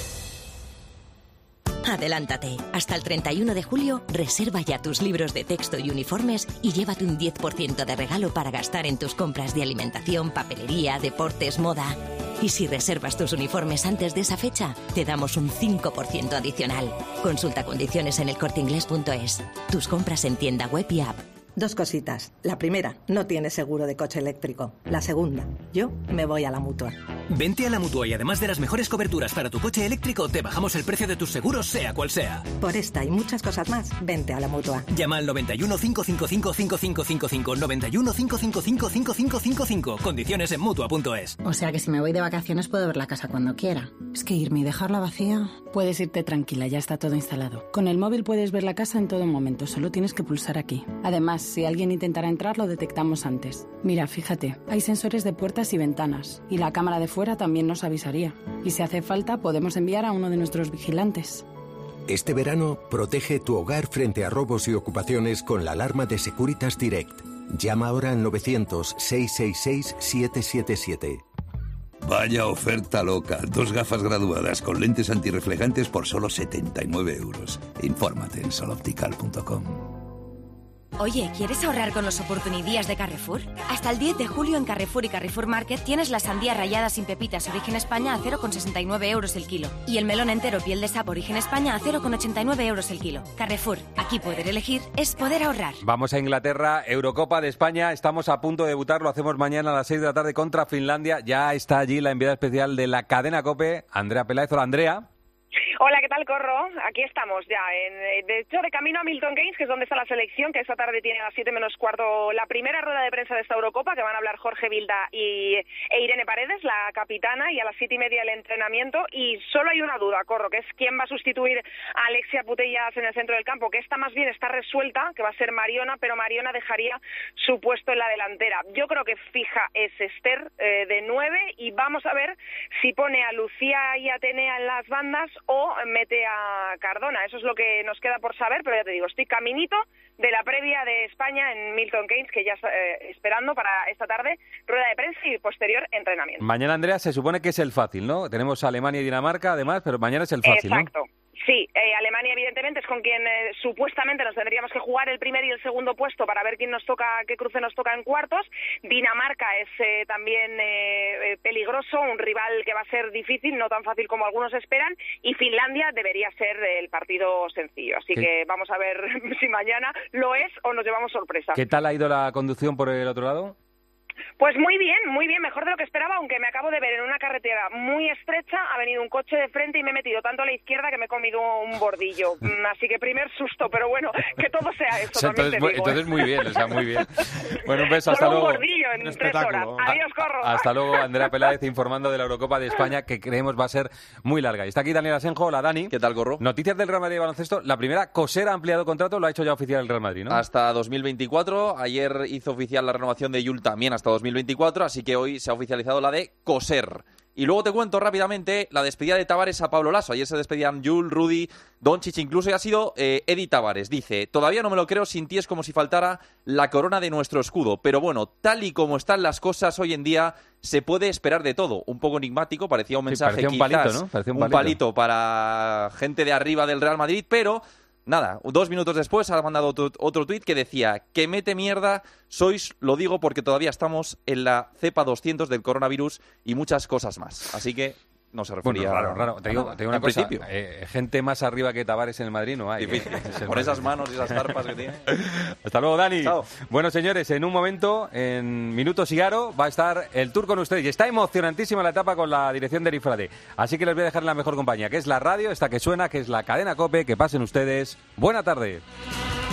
Adelántate. Hasta el treinta y uno de julio, reserva ya tus libros de texto y uniformes y llévate un diez por ciento de regalo para gastar en tus compras de alimentación, papelería, deportes, moda. Y si reservas tus uniformes antes de esa fecha, te damos un cinco por ciento adicional. Consulta condiciones en el corte inglés punto es. Tus compras en tienda web y app. Dos cositas. La primera, no tienes seguro de coche eléctrico. La segunda, yo me voy a la Mutua. Vente a la Mutua y además de las mejores coberturas para tu coche eléctrico, te bajamos el precio de tus seguros, sea cual sea. Por esta y muchas cosas más, vente a la Mutua. Llama al noventa y uno, cinco cinco cinco, cinco cinco cinco cinco, noventa y uno, cinco cinco cinco, cinco cinco cinco cinco. Condiciones en Mutua punto es. O sea que si me voy de vacaciones puedo ver la casa cuando quiera. Es que irme y dejarla vacía... Puedes irte tranquila, ya está todo instalado. Con el móvil puedes ver la casa en todo momento, solo tienes que pulsar aquí. Además, si alguien intentará entrar, lo detectamos antes. Mira, fíjate, hay sensores de puertas y ventanas, y la cámara de fuera también nos avisaría. Y si hace falta, podemos enviar a uno de nuestros vigilantes. Este verano, protege tu hogar frente a robos y ocupaciones con la alarma de Securitas Direct. Llama ahora al novecientos, seiscientos sesenta y seis, setecientos setenta y siete. Vaya oferta loca. Dos gafas graduadas con lentes antirreflejantes por solo setenta y nueve euros. Infórmate en soloptical punto com. Oye, ¿quieres ahorrar con los oportunidías de Carrefour? Hasta el diez de julio en Carrefour y Carrefour Market tienes la sandía rallada sin pepitas Origen España a cero coma sesenta y nueve euros el kilo. Y el melón entero piel de sapo Origen España a cero coma ochenta y nueve euros el kilo. Carrefour, aquí poder elegir es poder ahorrar. Vamos a Inglaterra, Eurocopa de España. Estamos a punto de debutar, lo hacemos mañana a las seis de la tarde contra Finlandia. Ya está allí la enviada especial de la cadena COPE, Andrea Peláez. Hola, Andrea. Hola, ¿qué tal, Corro? Aquí estamos ya, en, de hecho, de camino a Milton Keynes, que es donde está la selección, que esta tarde tiene a las siete menos cuarto la primera rueda de prensa de esta Eurocopa, que van a hablar Jorge Vilda y e Irene Paredes, la capitana, y a las siete y media el entrenamiento. Y solo hay una duda, Corro, que es quién va a sustituir a Alexia Putellas en el centro del campo, que esta más bien está resuelta, que va a ser Mariona, pero Mariona dejaría su puesto en la delantera. Yo creo que fija es Esther, eh, de nueve, y vamos a ver si pone a Lucía y Atenea en las bandas o o mete a Cardona. Eso es lo que nos queda por saber, pero ya te digo, estoy caminito de la previa de España en Milton Keynes, que ya está eh, esperando para esta tarde, rueda de prensa y posterior entrenamiento. Mañana, Andrea, se supone que es el fácil, ¿no? Tenemos Alemania y Dinamarca, además, pero mañana es el fácil, Exacto. ¿no? Sí, eh, Alemania evidentemente es con quien eh, supuestamente nos tendríamos que jugar el primer y el segundo puesto para ver quién nos toca, qué cruce nos toca en cuartos. Dinamarca es eh, también eh, eh, peligroso, un rival que va a ser difícil, no tan fácil como algunos esperan, y Finlandia debería ser el partido sencillo. Así ¿Qué? que vamos a ver si mañana lo es o nos llevamos sorpresa. ¿Qué tal ha ido la conducción por el otro lado? Pues muy bien, muy bien, mejor de lo que esperaba, aunque me acabo de ver en una carretera muy estrecha, ha venido un coche de frente y me he metido tanto a la izquierda que me he comido un bordillo. Así que primer susto, pero bueno, que todo sea eso, O sea, también entonces, te digo, entonces ¿eh? muy bien, o sea, muy bien. Bueno, un beso, hasta Solo un luego. bordillo en tres horas. Adiós, corro. Hasta luego, Andrea Peláez, informando de la Eurocopa de España, que creemos va a ser muy larga. Y está aquí Daniel Asenjo. Hola, Dani. ¿Qué tal, Corro? Noticias del Real Madrid de baloncesto. La primera, Coser ha ampliado contrato, lo ha hecho ya oficial el Real Madrid, ¿no? Hasta dos mil veinticuatro. Ayer hizo oficial la renovación de Yul también hasta dos mil veinticuatro, así que hoy se ha oficializado la de Coser. Y luego te cuento rápidamente la despedida de Tavares a Pablo Lasso. Ayer se despedían Yul, Rudy, Doncic incluso, y ha sido eh, Eddie Tavares. Dice, todavía no me lo creo, sin ti es como si faltara la corona de nuestro escudo. Pero bueno, tal y como están las cosas hoy en día, se puede esperar de todo. Un poco enigmático, parecía un mensaje, sí, parecía un quizás, palito, ¿no? Parecía un un palito. palito para gente de arriba del Real Madrid, pero... Nada, dos minutos después ha mandado otro, otro tuit que decía que mete mierda, sois, lo digo porque todavía estamos en la cepa doscientos del coronavirus y muchas cosas más. Así que no se refería... Bueno, raro, raro. Te digo, Bueno, te digo una en cosa, principio. eh, gente más arriba que Tavares en el Madrid no hay. ¿eh? Difícil. Es el Con Madrid. esas manos y esas zarpas que tiene. Hasta luego, Dani. Chao. Bueno, señores, en un momento, en Minutos y Aro, va a estar el tour con ustedes. Y está emocionantísima la etapa con la dirección de Eric Frade. Así que les voy a dejar en la mejor compañía, que es la radio, esta que suena, que es la cadena COPE. Que pasen ustedes. Buena tarde.